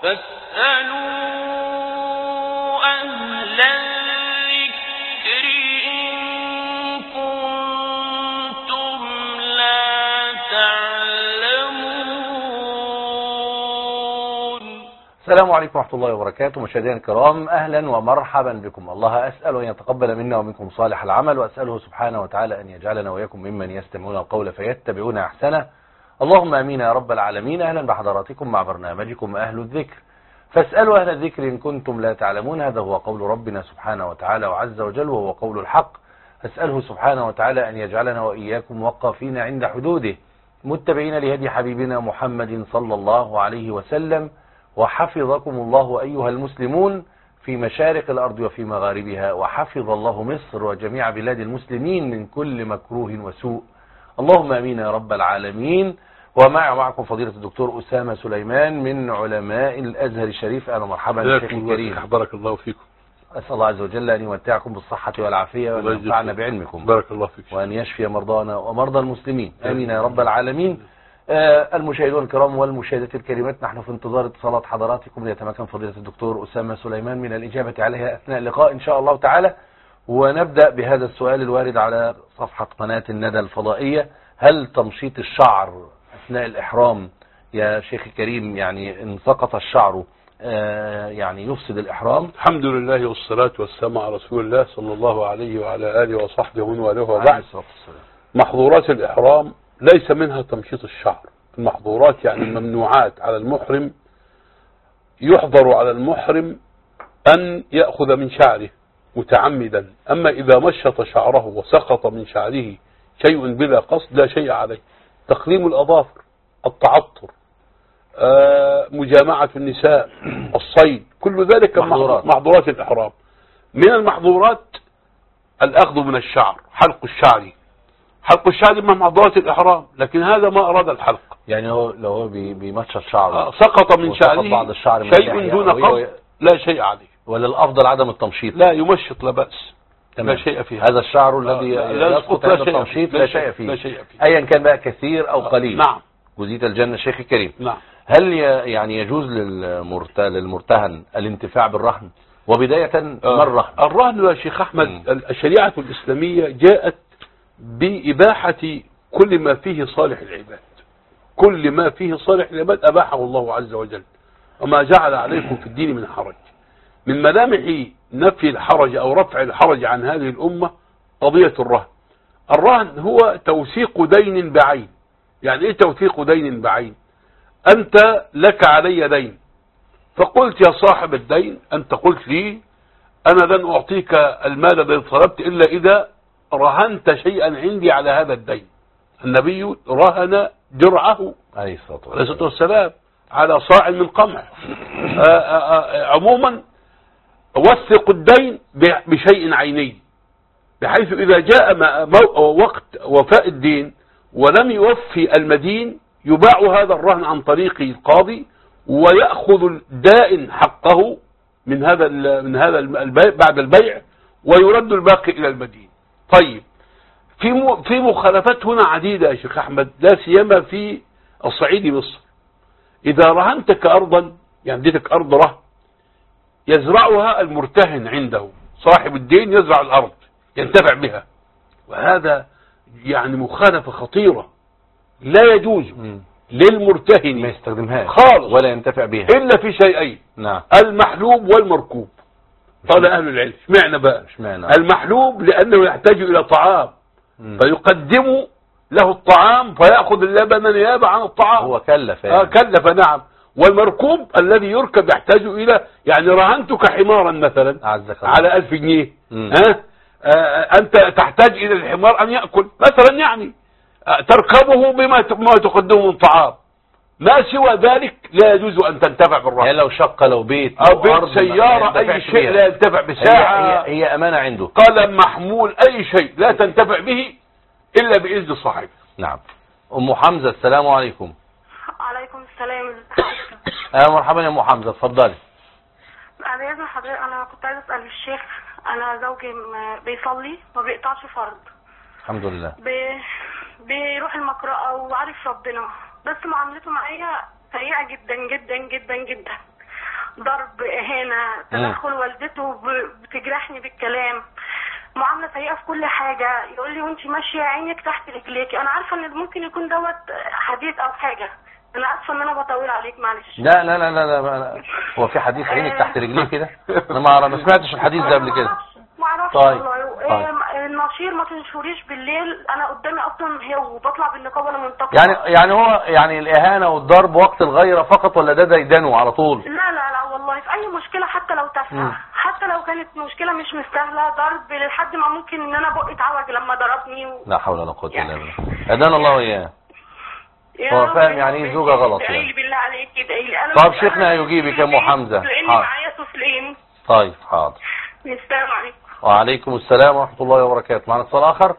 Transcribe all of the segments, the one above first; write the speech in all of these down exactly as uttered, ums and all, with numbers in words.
فاسألوا أهل الذكر إن كنتم لا تعلمون. السلام عليكم ورحمة الله وبركاته. مشاهدينا الكرام، أهلا ومرحبا بكم. الله أسأل أن يتقبل منا ومنكم صالح العمل، وأسأله سبحانه وتعالى أن يجعلنا وإياكم ممن يستمعون القول فيتبعون أحسنه. اللهم آمين يا رب العالمين. أهلا بحضراتكم مع برنامجكم أهل الذكر، فاسألوا أهل الذكر إن كنتم لا تعلمون. هذا هو قول ربنا سبحانه وتعالى وعز وجل، وهو قول الحق. أسأله سبحانه وتعالى أن يجعلنا وإياكم وقافين عند حدوده، متبعين لهدي حبيبنا محمد صلى الله عليه وسلم. وحفظكم الله أيها المسلمون في مشارق الأرض وفي مغاربها، وحفظ الله مصر وجميع بلاد المسلمين من كل مكروه وسوء. اللهم آمين يا رب العالمين. ومع معكم فضيلة الدكتور أسامة سليمان من علماء الأزهر الشريف. أهلا ومرحبا شيخ الكريم. بارك الله فيكم. أسأل الله عز وجل أن يمتعكم بالصحة والعافية، وأن ينفعنا بعلمكم، بارك الله فيك، وأن يشفي مرضانا ومرضى المسلمين. آمين يا رب العالمين. آه المشاهدون الكرام والمشاهدات الكريمات، نحن في انتظار اتصالات حضراتكم ليتمكن فضيلة الدكتور أسامة سليمان من الإجابة عليها أثناء اللقاء إن شاء الله تعالى. ونبدأ بهذا السؤال الوارد على صفحة قناة الندى الفضائية: هل تمشيط الشعر أثناء الإحرام يا شيخ الكريم، يعني إن سقط الشعر آه يعني يفسد الإحرام؟ الحمد لله والصلاة والسلام على رسول الله صلى الله عليه وعلى آله وصحبه ومن والاه. وبعد، محظورات الإحرام ليس منها تمشيط الشعر. المحظورات يعني الممنوعات على المحرم، يحظر على المحرم أن يأخذ من شعره متعمدا. أما إذا مشط شعره وسقط من شعره شيء بلا قصد لا شيء عليه. تقليم الأظافر، التعطر، آه، مجامعة النساء، الصيد، كل ذلك محظورات. محظورات الإحرام. من المحظورات الأخذ من الشعر، حلق الشعر. حلق الشعر من محظورات الإحرام، لكن هذا ما أراد الحلق. يعني هو لو هو بيمشط شعره آه سقط من شعره بعض الشعر من شيء دون قصد لا شيء عليه. ولا الأفضل عدم التمشيط؟ لا، يمشط لا بأس. تمام. لا شيء فيه. هذا الشعر الذي آه يسقط هذا التمشيط لا شيء فيه، لا شيء فيه، أيا كان بقى كثير أو قليل. آه. نعم. جزية الجنة شيخ الكريم. نعم. هل يعني يجوز للمرتهن الانتفاع بالرهن؟ وبداية آه. ما الرهن؟ الرهن يا شيخ أحمد، م. الشريعة الإسلامية جاءت بإباحة كل ما فيه صالح العباد. كل ما فيه صالح العباد أباحه الله عز وجل، وما جعل عليكم في الدين من حرج. من ملامح نفي الحرج أو رفع الحرج عن هذه الأمة قضية الرهن. الرهن هو توثيق دين بعين. يعني إيه توثيق دين بعين؟ أنت لك علي دين، فقلت يا صاحب الدين، أنت قلت لي أنا لن أعطيك المال الذي طلبت إلا إذا رهنت شيئا عندي على هذا الدين. النبي رهن درعه عليه الصلاة والسلام على صاع من قمح. عموما وثق الدين بشيء عيني، بحيث إذا جاء وقت وفاء الدين ولم يوفي المدين يباع هذا الرهن عن طريق القاضي، ويأخذ الدائن حقه من هذا من هذا البيع بعد البيع، ويرد الباقي إلى المدين. طيب، في في مخالفات هنا عديدة يا شيخ أحمد، لا سيما في الصعيد مصر. إذا رهنتك أرضا، يعني اديتك أرض رهن، يزرعها المرتهن عنده، صاحب الدين يزرع الأرض ينتفع بها، وهذا يعني مخالفة خطيرة لا يجوز م. للمرتهن ما يستخدمهاش خالص ولا ينتفع بها إلا في شيئين. نعم. المحلوب والمركوب. قال أهل العلم اشمعنى بقى؟ اشمعنى؟ المحلوب لأنه يحتاج إلى طعام، م. فيقدم له الطعام فيأخذ اللبن نيابة عن الطعام. هو كلف يعني. آه كلف، نعم. والمركوب الذي يركب يحتاج إلى، يعني رهنتك حمارا مثلا على ألف جنيه، ها آه أنت تحتاج إلى الحمار أن يأكل مثلا، يعني آه تركبه بما ما تقدمه من طعام. ما سوى ذلك لا يجوز أن تنتفع بالرهن. يعني لو شقة، لو بيت أو بيت، سيارة، أي شيء لا ينتفع بساعة. هي, هي أمانة عنده. قلم، محمول، أي شيء لا تنتفع به إلا بإذن صاحبه. نعم. أم حمزة، السلام عليكم. عليكم السلام. أهلا مرحبا يا أم حمزة، اتفضلي. أنا يا حضرتك أنا كنت عايزة أسأل الشيخ. أنا زوجي بيصلي ما بيقطعش فرض. الحمد لله. بي... بيروح المقرأة وعارف ربنا، بس معاملته معايا سيئة جدا جدا جدا جدا. ضرب، اهانه، تدخل والدته ب- بتجرحني بالكلام، معامله سيئه في كل حاجه. يقول لي وانت ماشيه عينك تحت رجليكي. انا عارفه ان ممكن يكون دوت حديث او حاجه، انا اسفه ان انا بطول عليك، معلش. لا لا لا لا, لا, لا. هو في حديث عينك تحت رجليه كده؟ انا ما ما سمعتش الحديث ده قبل كده. ما اعرفش طيب. والله. طيب. إيه، النشير ما تنشريش بالليل، انا قدامي اصلا هي وبطلع بالنقاب وانا منتقبه. يعني يعني هو يعني الاهانه والضرب وقت الغيره فقط، ولا ده ديدنه على طول؟ لا لا لا والله، في اي مشكله حتى لو مم. تافهه، حتى لو كانت مشكله مش مستاهله ضرب، لحد ما ممكن ان انا بقي اتعوج لما ضربني و... لا حول ولا قوه الا يعني. بالله. هدانا الله واياه. يا هو رب فاهم يا يعني رب ايه زوجة غلط ادعي يعني. لي بالله عليك، ادعي لي. انا طب مش- شيخنا أنا هيجيبك مش يا أم في حمزة. البيت لاني حاضر. معايا طفلين. طيب حاضر. السلام عليكم. وعليكم السلام ورحمه الله وبركاته. معنا اتصال اخر.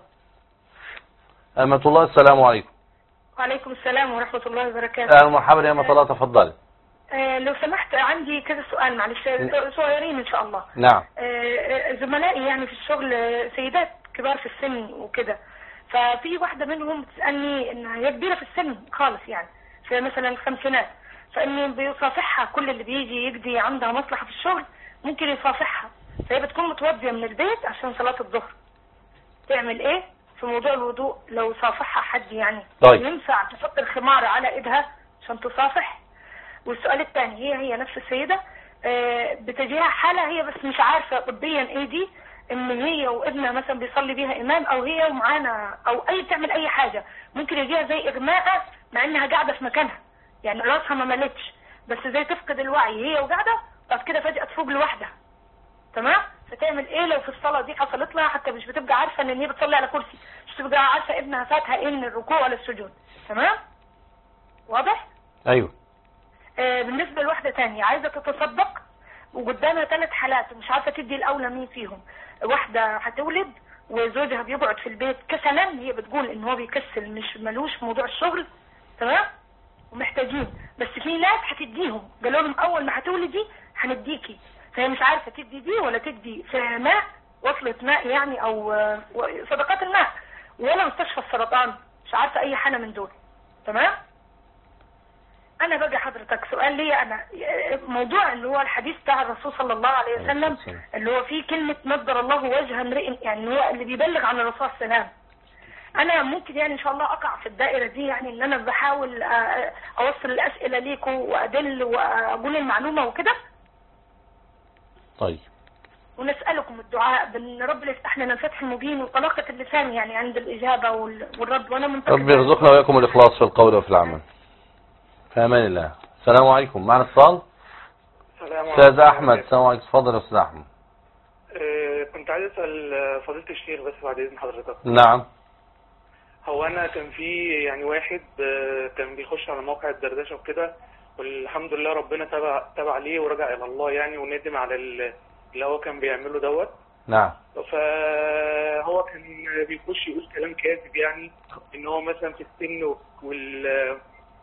أمة الله، السلام عليكم. وعليكم السلام ورحمة الله وبركاته. اهلا ومرحبا يا أمة الله، تفضلي. آه لو سمحت عندي كذا سؤال، معلش صغيرين إن شاء الله. نعم. آه زملائي يعني في الشغل آه، سيدات كبار في السن وكده، ففي واحدة منهم بتسألني إنها هي كبيرة في السن خالص، يعني في مثلا الخمسينات، فإني بيصافحها كل اللي بيجي يقضي عندها مصلحة في الشغل ممكن يصافحها، فهي بتكون متوضية من البيت عشان صلاة الظهر. تعمل إيه في موضوع الوضوء لو صافحها حد يعني؟ طيب. ينفع تحط الخمار على إيدها عشان تصافح؟ والسؤال الثاني، هي هي نفس السيدة آه، بتجيها حالة هي بس مش عارفة طبيا ايه دي، ان هي وابنها مثلا بيصلي بيها امام، او هي ومعانا، او اي بتعمل اي حاجة ممكن يجيها زي اغماء مع انها قاعدة في مكانها، يعني راسها ما ملتش بس زي تفقد الوعي هي وقاعدة، بعد كده فجأة تفوق لوحدها. تمام؟ فتعمل ايه لو في الصلاة دي حصلت لها، حتى مش بتبقى عارفة ان هي بتصلي على كرسي، مش بتبقى عارفة ابنها فاتها ايه من الركوع ولا السجود. تمام؟ واضح؟ ايوه. آه، بالنسبة لواحدة تانية عايزة تتصدق وقدامها ثلاث حالات ومش عارفة تدي الأولى مين فيهم. واحدة هتولد وزوجها بيقعد في البيت كسلا، هي بتقول ان هو بيكسل مش ملوش في موضوع الشغل. تمام؟ ومحتاجين، بس في ناس هتديهم، قالوا لهم اول ما هتولدي هنديكي، فهي مش عارفة تدي دي ولا تدي في ماء، وصلة ماء يعني، او آه، صدقات الماء، ولا مستشفى السرطان، مش عارفة اي حاجة من دول. تمام؟ انا بقى حضرتك سؤال لي انا، موضوع اللي هو الحديث بتاع الرسول صلى الله عليه وسلم اللي هو فيه كلمة نضر الله وجه امرئ، يعني هو اللي بيبلغ عن الرسول صلى الله عليه وسلم. انا ممكن يعني ان شاء الله اقع في الدائرة دي، يعني ان انا بحاول اوصل الاسئلة ليكم وادل واقول المعلومة وكده. طيب. ونسألكم الدعاء بان رب يفتح لنا الفتح المبين وطلاقة اللسان يعني عند الاجابة والرد، وانا منتظر. رب يرزقنا وإياكم الإخلاص في القول وفي العمل. في امان الله. السلام عليكم. معنا اتصال. السلام عليكم. استاذ احمد، السلام عليكم. اتفضل يا استاذ احمد. آه، كنت عايز اسال فضيله الشيخ بس بعد اذن حضرتك. نعم. هو انا كان في يعني واحد آه، كان بيخش على موقع الدردشه وكده، والحمد لله ربنا تابع تابع عليه ورجع الى الله يعني، وندم على ال- اللي هو كان بيعمله دوت. نعم. فهو كان بيخش يقول كلام كاذب، يعني ان هو مثلا في السن وال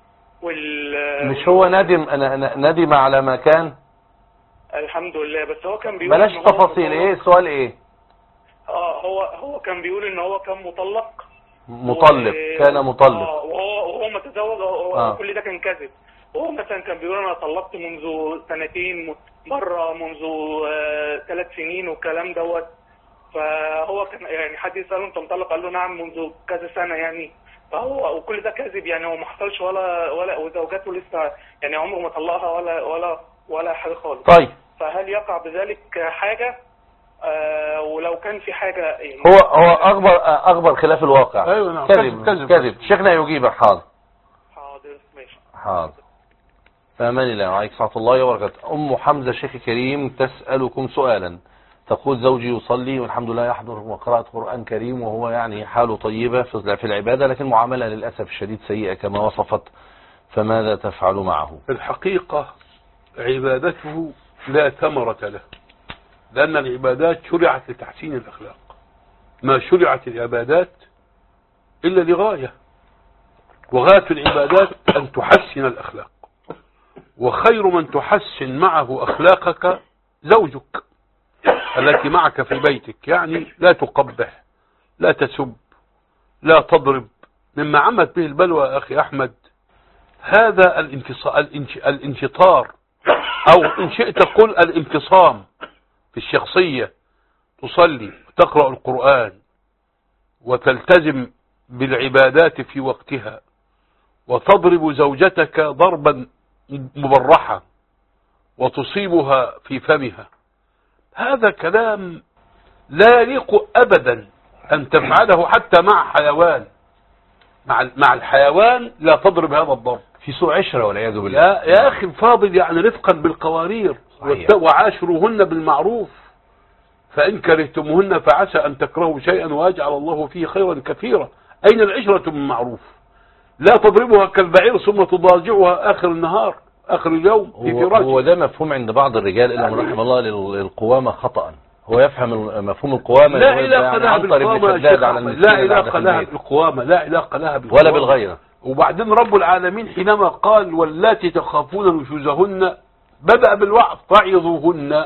وال مش هو ندم انا أنا- ندم على ما كان؟ الحمد لله. بس هو كان بيقول بلاش إن هو تفاصيل. مطلق. ايه السؤال؟ ايه اه هو هو كان بيقول ان هو كان مطلق. مطلق؟ و- كان مطلق. اه وهو وهو متزوج. هو آه. كل ده كان كذب. وهو مثلا كان بيقول انا طلقت منذ سنتين، مره منذ ثلاث آه سنين والكلام دوت. فهو كان يعني حد يساله انت مطلق، قال له نعم منذ كذا سنه يعني. فهو وكل ده كذب يعني، هو ما حصلش ولا ولا وزوجته لسه يعني عمره ما طلقها ولا ولا ولا حاجه خالص. طيب. فهل يقع بذلك حاجه؟ آه ولو كان في حاجه يعني هو هو اخبر اخبر خلاف الواقع. أيوة نعم. كذب كذب. كذب. شيخنا يجيبك. حاضر. حاضر ماشي. حاضر. فأمان الله. وعليكم ورحمة الله وبركاته. أم حمزة شيخ كريم تسألكم سؤالا، تقول زوجي يصلي والحمد لله يحضر وقراءة قرآن كريم، وهو يعني حاله طيبة في العبادة، لكن معاملة للأسف الشديد سيئة كما وصفت، فماذا تفعل معه؟ الحقيقة عبادته لا ثمرة له، لأن العبادات شرعت لتحسين الأخلاق، ما شرعت العبادات إلا لغاية، وغاية العبادات أن تحسن الأخلاق، وخير من تحسن معه أخلاقك زوجك التي معك في بيتك، يعني لا تقبح، لا تسب، لا تضرب. مما عمت به البلوى يا أخي أحمد هذا الانشطار او ان شئت قل الانفصام في الشخصية، تصلي وتقرأ القرآن وتلتزم بالعبادات في وقتها وتضرب زوجتك ضربا مبرحا وتصيبها في فمها، هذا كلام لا يليق ابدا ان تفعله حتى مع حيوان. مع مع الحيوان لا تضرب هذا الضرب، في سوء عشرة والعياذ بالله. يا, يا اخي الفاضل، يعني رفقا بالقوارير، وعاشروهن بالمعروف، فإن كرهتموهن فعسى أن تكرهوا شيئا ويجعل الله فيه خيرا كثيرا. أين العشرة من معروف؟ لا تضربها كالبعير ثم تضاجعها آخر النهار آخر اليوم في فراشها. هو ده مفهوم عند بعض الرجال إلا من رحم الله للقوامة خطأ. هو يفهم مفهوم القوامة لا علاقة لها بالقوامة، لا علاقة لها بالقوامة، لا علاقة لها بالقوامة ولا بالغيرة. وبعدين رب العالمين حينما قال واللاتي تخافون نشوزهن بدأ بالوعظ، فاعظوهن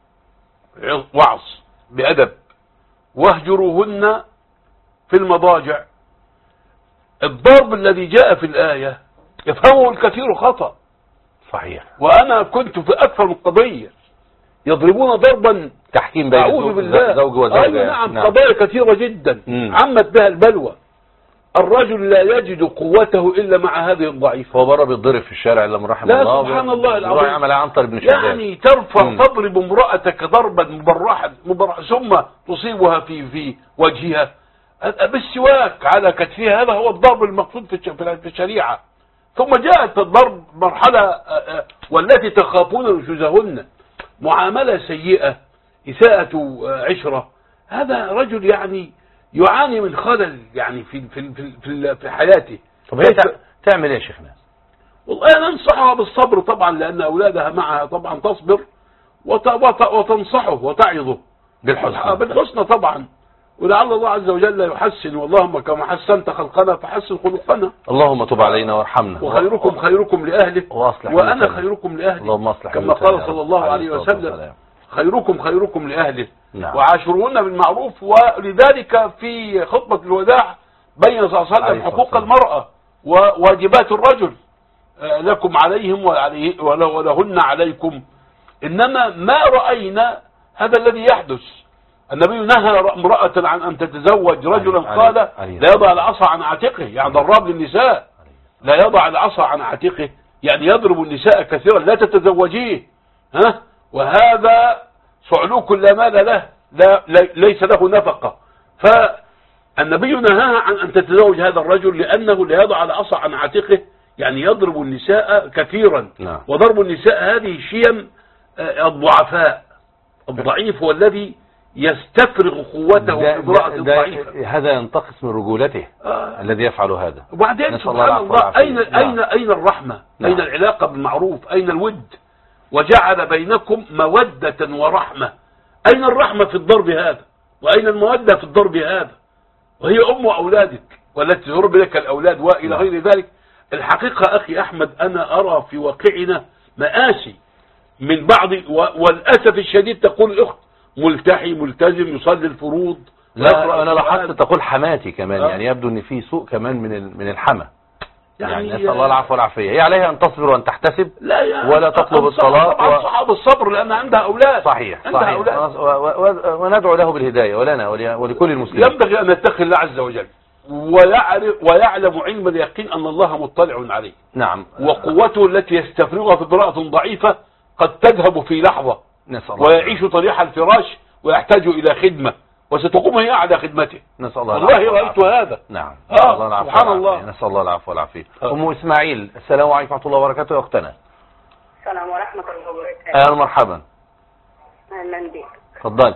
وعظ بأدب واهجروهن في المضاجع. الضرب الذي جاء في الآية يفهمه الكثير خطأ. صحيح. وأنا كنت في أكثر من قضية يضربون ضربا تحكيم بين أعوذ بالله زوج وزوجة. أيوة نعم, نعم. قضايا كثيرة جدا مم. عمت بها البلوى. الرجل لا يجد قوته إلا مع هذه الضعيفة. هو بره بيتضرب في الشارع إلا من رحم لا الله. سبحان الله العظيم. يعمل عنتر بن شداد. يعني ترفع مم. تضرب امرأتك ضربا مبرحا مبرح ثم تصيبها في في وجهها بالسواك على كتفها، هذا هو الضرب المقصود في الشريعة. ثم جاءت الضرب مرحلة والتي تخافون نشوزهن، معاملة سيئة، إساءة عشرة. هذا رجل يعني يعاني من خلل يعني في في في في حياته. طب هي تعمل ايه يا شيخنا؟ والله انا انصحها بالصبر طبعا، لان اولادها معها طبعا تصبر وتنصحه وتعظه بالحسنى بالحسنى طبعا، ولعل الله عز وجل يحسن. واللهم كما حسنت خلقنا فحسن خلقنا. اللهم تب علينا وارحمنا. وخيركم خيركم لاهله وانا خيركم لاهلي. اللهم اصلح كما قال صلى الله عليه وسلم خيركم خيركم لاهله. نعم. وعاشروهن بالمعروف. ولذلك في خطبة الوداع بين صلى الله عليه وسلم حقوق المرأة وواجبات الرجل، لكم عليهم ولهن عليكم. إنما ما رأينا هذا الذي يحدث. النبي نهى امرأة عن أن تتزوج رجلا قال لا يضع العصا عن عاتقه، يعني ضراب للنساء، لا يضع العصا عن عاتقه يعني يضرب النساء كثيرا، لا تتزوجيه. ها وهذا صعلوك لا مال له، لا ليس له نفقة. فالنبي نهاها عن أن تتزوج هذا الرجل لأنه لا يضع العصا عن عاتقه، يعني يضرب النساء كثيرا. نعم. وضرب النساء هذه شيم الضعفاء. الضعيف هو الذي يستفرغ قوته في امرأة ضعيفة. هذا ينتقص من رجولته آه. الذي يفعل هذا. وبعدين سبحان الله أين أين أين الرحمة؟ نعم. أين العلاقة بالمعروف؟ أين الود؟ وجعل بينكم مودة ورحمة. أين الرحمة في الضرب هذا؟ وأين المودة في الضرب هذا؟ وهي أم أولادك والتي تضرب لك الأولاد وإلى غير ذلك. الحقيقة أخي أحمد أنا أرى في واقعنا مآسي من بعض، والأسف الشديد تقول الأخت ملتحي ملتزم يصلي الفروض. لا أنا لاحظت تقول حماتي كمان. آه. يعني يبدو أن في سوء كمان من من الحمى. يعني, يعني نسأل الله العفو والعافية. هي عليها أن تصبر وأن تحتسب لا ولا تطلب الصلاة و... أنصحها بالصبر لأن عندها أولاد. صحيح عندها صحيح أولاد. و... و... وندعو له بالهداية ولنا ولكل المسلمين. ينبغي أن نتقي الله عز وجل ويعرف ويعلم علم اليقين أن الله مطلع عليه. نعم. وقوته التي يستفرغها في امرأة ضعيفة قد تذهب في لحظة ويعيش طريح الفراش ويحتاج إلى خدمة وستقوم هي على خدمته. نسأل الله والله رأيت هذا. نعم. آه الله سبحان الله. نسأل الله العفو والعافية. أم إسماعيل السلام عليكم ورحمة الله وبركاته يا أختنا. السلام ورحمة الله وبركاته. أهلا مرحبا. أهلا بك. تفضل.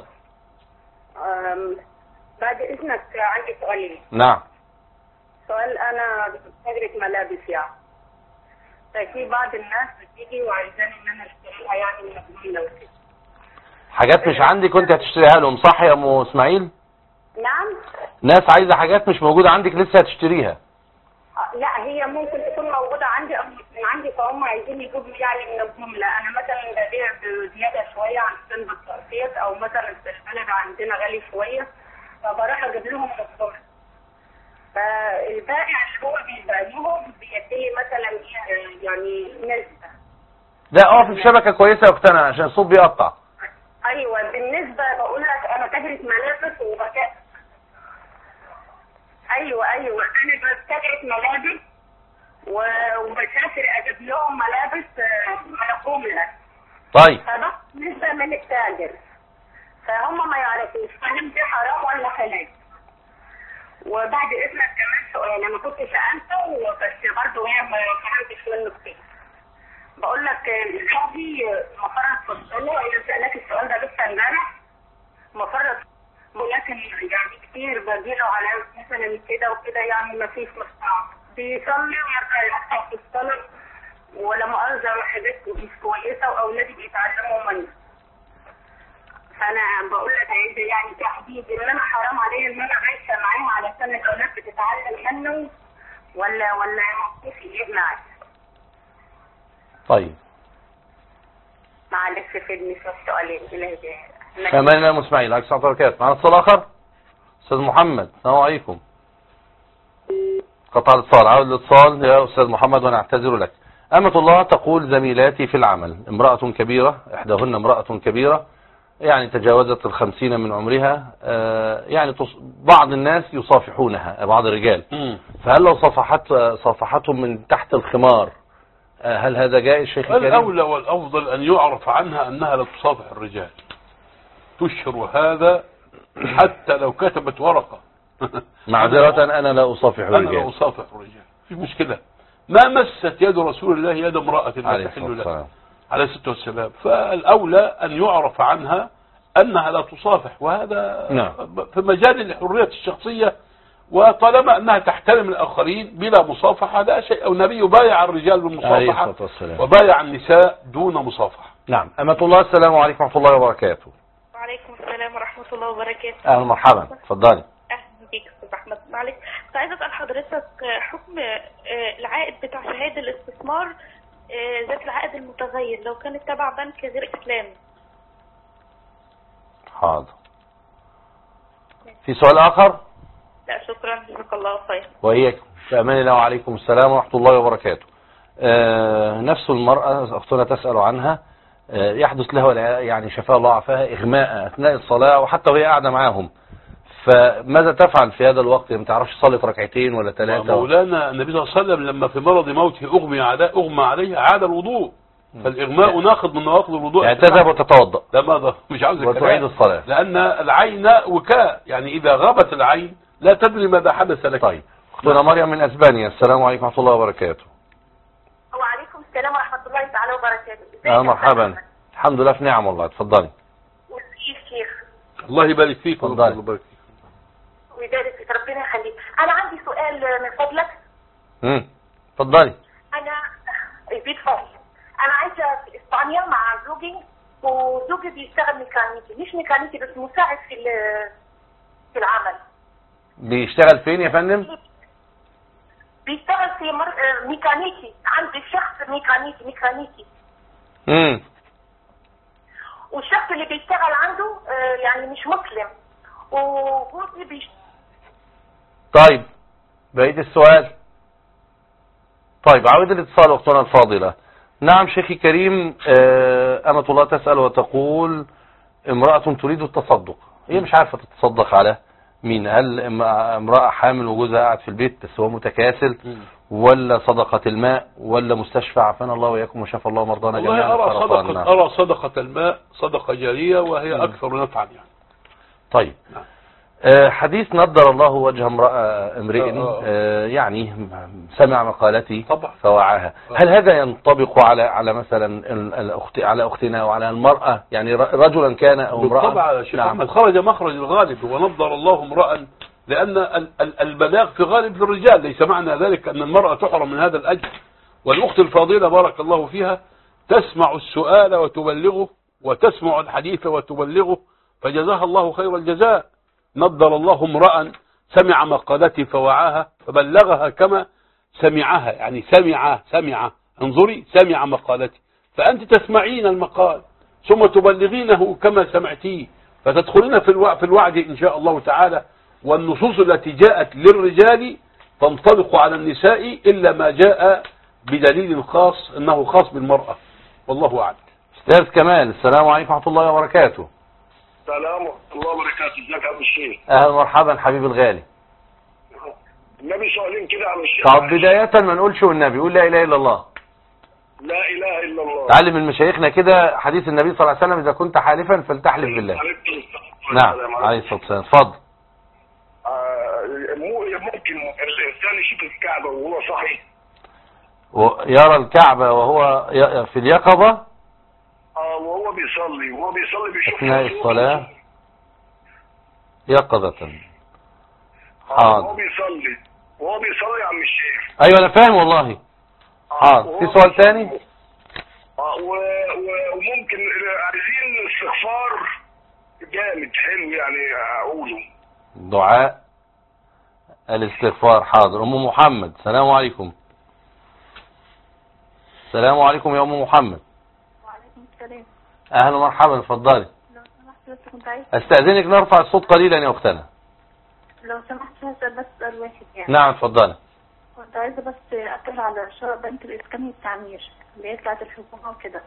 بعد إذنك عندي سؤالين. نعم. سؤال أنا بتجرة ملابس يعني. ففي بعض الناس بتيجي وعايزاني إن أنا أشتريها يعني من الجملة وكده. حاجات مش عندي كنت هتشتريها لهم صح يا ام اسماعيل؟ نعم. ناس عايزه حاجات مش موجوده عندك لسه هتشتريها. لا هي ممكن تكون موجوده عندي او مش عندي، فهم عايزين يجيبوا يعني من الجمله. انا مثلا ببيع بزياده شويه عن سن التقسيط، او مثلا في البلد عندنا غالي شويه فبروح اجيب لهم من الجمله. فالبائع اللي هو بيبيع لهم بيدي مثلا يعني نسبه. لا اقف في شبكة كويسة يا اختنا عشان الصوت بيقطع. ايوه بالنسبه بقول لك انا تاجرة ملابس وبك... ايوه ايوه انا بتاجرة ملابس و... وبسافر اجيب لهم ملابس مفهوم لك. طيب فبس بالنسبه من التاجر فهم ما يعرفوش فهم دي حرام ولا حلال. وبعد اذنك كمان سؤال انا كنت سالته بس برضه هي ما فهمتش منه كتير. بقول لك الحاجي مفرط في الصلاه انا سالك السؤال ده لسه امبارح مفرط ولكن يعني كتير بديله على مثلا كده وكده يعني ما فيش مستعد بيصلي ويرجع يقطع في الصلاه ولا مؤاخذه حاجات مش كويسه واولادي بيتعلموا منه. فانا بقول لك عايزه يعني تحديد ان انا حرام عليا ان انا عايشه معاه علشان الاولاد بتتعلم منه ولا ولا موقفي ايه معاه؟ طيب معلش فدني في السؤالين اللي كمان يا اسماعيل عليك السلام عليكم. معنا اتصال اخر استاذ محمد. السلام عليكم. قطع الاتصال. عاود الاتصال يا استاذ محمد وانا اعتذر لك. أمة الله تقول زميلاتي في العمل امرأة كبيرة احداهن امرأة كبيرة يعني تجاوزت الخمسين من عمرها يعني بعض الناس يصافحونها بعض الرجال فهل لو صافحت صافحتهم من تحت الخمار هل هذا جائز شيخ الكريم؟ الأولى والأفضل أن يعرف عنها أنها لا تصافح الرجال تشهر هذا حتى لو كتبت ورقة معذرة أنا لا أصافح الرجال أنا لا أصافح الرجال في مشكلة ما مست يد رسول الله يد امرأة لا تحل له عليه الصلاة والسلام فالأولى أن يعرف عنها أنها لا تصافح وهذا نعم. في مجال الحرية الشخصية وطالما أنها تحترم الآخرين بلا مصافحة لا شيء. النبي بايع الرجال بالمصافحة وبايع النساء دون مصافحة. نعم. أمة الله السلام عليكم ورحمة الله وبركاته. وعليكم السلام ورحمة الله وبركاته. أهلا مرحبا اتفضلي. أهلا بيك أستاذ أحمد. معلش كنت عايزة أسأل حضرتك حكم العائد بتاع شهادة الاستثمار ذات العائد المتغير لو كانت تبع بنك غير إسلامي. حاضر. في سؤال آخر؟ لا شكرا جزاك الله خير. وإياكم. في أمان الله وعليكم السلام ورحمة الله وبركاته. آه نفس المرأة أختنا تسأل عنها آه يحدث لها يعني شفاء الله عافاها إغماء أثناء الصلاة وحتى وهي قاعدة معاهم فماذا تفعل في هذا الوقت؟ ما تعرفش صلت ركعتين ولا ثلاثة؟ مولانا النبي صلى الله عليه وسلم لما في مرض موته أغمي عليه أغمى عليه عاد الوضوء فالإغماء ناخذ من نواقض الوضوء يعني تذهب وتتوضأ لا ماذا مش عاوز وتعيد الصلاة لأن العين وكاء يعني إذا غابت العين لا تدري ماذا حدث لك. طيب أختنا مريم من أسبانيا. السلام عليكم ورحمة الله وبركاته. وعليكم السلام ورحمة الله تعالى وبركاته. أهلا مرحبا. الحمد لله في نعم والله. اتفضلي. شيخ الله يبارك فيك. الله يبارك فيك ويبارك فيك ربنا يخليك. أنا عندي سؤال من فضلك. امم اتفضلي. أنا بيت فضل أنا عايشة في إسبانيا مع زوجي وزوجي بيشتغل ميكانيكي مش ميكانيكي بس مساعد في في العمل. بيشتغل فين يا فندم؟ بيشتغل في مر... ميكانيكي عندي شخص ميكانيكي ميكانيكي امم والشخص اللي بيشتغل عنده يعني مش مسلم وجوزي بيش... طيب بقيت السؤال. طيب عاود الاتصال اختنا الفاضلة. نعم شيخي كريم. أمة الله تسأل وتقول امرأة تريد التصدق هي مش عارفة تتصدق على مين هل امرأة حامل وجوزها قاعد في البيت بس هو متكاسل ولا صدقة الماء ولا مستشفى عافانا الله وإياكم وشفى الله مرضانا جميعا. أرى صدقة, أرى صدقة الماء صدقة جارية وهي م. أكثر نفعا يعني. طيب نعم. أه حديث نضر الله وجه امرأة امرئ أه يعني سمع مقالتي طبعا. فوعاها. هل هذا ينطبق على على مثلا الأخت على أختنا وعلى المرأة يعني رجلا كان أو امرأة؟ طبعا شيخ أحمد خرج مخرج الغالب ونضر الله امرأ لأن البلاغ في غالب الرجال ليس معنى ذلك أن المرأة تحرم من هذا الأجر. والأخت الفاضلة بارك الله فيها تسمع السؤال وتبلغه وتسمع الحديث وتبلغه فجزاها الله خير الجزاء. نضر الله امرأ سمع مقالتي فوعاها فبلغها كما سمعها يعني سمع سمع انظري سمع مقالتي فأنت تسمعين المقال ثم تبلغينه كما سمعتيه فتدخلين في الوعد, في الوعد إن شاء الله تعالى. والنصوص التي جاءت للرجال تنطبق على النساء إلا ما جاء بدليل خاص أنه خاص بالمرأة والله أعلم. أستاذ كمال، السلام عليكم ورحمة الله وبركاته. السلام ورحمة الله وبركاته. ازيك يا عم الشيخ؟ أهلا ومرحبا حبيبي الغالي. النبي سؤالين كده يا عم الشيخ. طب بداية ما نقولش والنبي، قول لا إله إلا الله. لا إله إلا الله. تعلم من مشايخنا كده حديث النبي صلى الله عليه وسلم: إذا كنت حالفا فلتحلف بالله. نعم عليه الصلاة والسلام. اتفضل. آه ممكن الإنسان يشوف الكعبة وهو صحي؟ يرى الكعبة وهو في اليقظة؟ اه وهو بيصلي وهو بيصلي بيشوف أثناء الصلاة يقظة. حاضر. وهو بيصلي وهو بيصلي يا عم الشيخ. أيوة أنا فاهم والله. حاضر. في سؤال تاني؟ اه وممكن عايزين استغفار جامد حلو يعني اقوله. دعاء الاستغفار. حاضر. ام محمد، السلام عليكم. السلام عليكم يا ام محمد. وعليكم السلام. اهلا ومرحبا، اتفضلي. لو سمحت بس كنت عايز استاذنك نرفع الصوت قليلا يا اختنا. لو سمحت هسأل بس سؤال واحد يعني. نعم اتفضلي. كنت عايزه بس اسال على شرط بنك الاسكان والتعمير اللي هي بتاعت الحكومه وكده.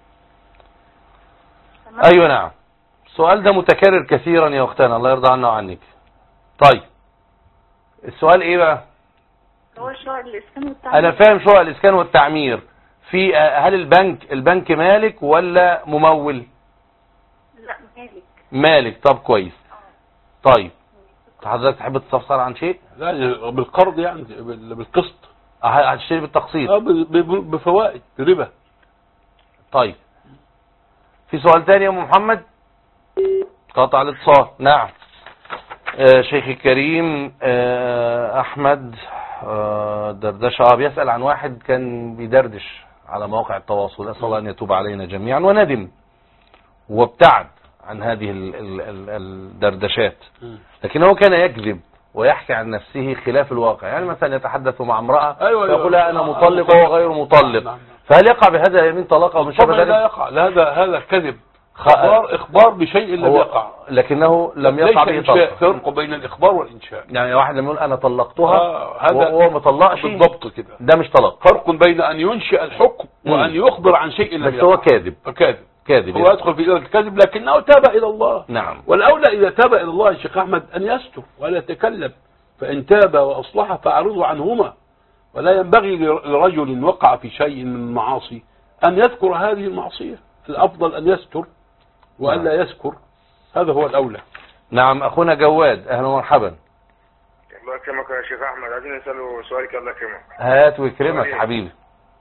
ايوه نعم. السؤال ده متكرر كثيرا يا اختنا، الله يرضى عنا وعنك. طيب السؤال ايه بقى؟ هو شقق الاسكان والتعمير. انا فاهم شقق الاسكان والتعمير. في هل البنك البنك مالك ولا ممول؟ لا مالك. مالك. طب كويس. طيب حضرتك تحب تستفسر عن شيء؟ لا بالقرض يعني بالقسط. هتشتري بالتقسيط؟ اه بفوائد ربا. طيب في سؤال تاني يا ام محمد؟ قطع الاتصال. نعم. آه شيخي الكريم آه احمد آه دردشه آه بيسأل عن واحد كان بيدردش على مواقع التواصل، اسال الله ان يتوب علينا جميعا، وندم وابتعد عن هذه ال ال ال الدردشات، لكن هو كان يكذب ويحكي عن نفسه خلاف الواقع. يعني مثلا يتحدث مع امرأة ويقول لها انا مطلق وهو غير مطلق، فهل يقع بهذا يمين طلاق او مش طبعا لا يقع. هذا هذا كذب، اخبار اخبار بشيء لم يقع، لكنه لم يقع به طلاق. فرق بين الاخبار والانشاء. يعني واحد لما يقول انا طلقتها آه وهو ما طلقش بالضبط كده، ده مش طلاق. فرق بين ان ينشئ الحكم وان يخبر عن شيء لم يقع. بس هو كاذب. كاذب كاذب هو يدخل في الكذب، لكنه تاب الى الله. نعم. والاولى اذا تاب الى الله يا شيخ احمد ان يستر ولا يتكلم، فان تاب واصلح فاعرضوا عنهما. ولا ينبغي لرجل وقع في شيء من المعاصي ان يذكر هذه المعصيه، الافضل ان يستر والا يذكر، هذا هو الاولى. نعم. اخونا جواد، اهلا ومرحبا. الله يكرمك يا شيخ احمد، عايزين نساله سؤالك. الله يكرمك. هات ويكرمك يا حبيبي.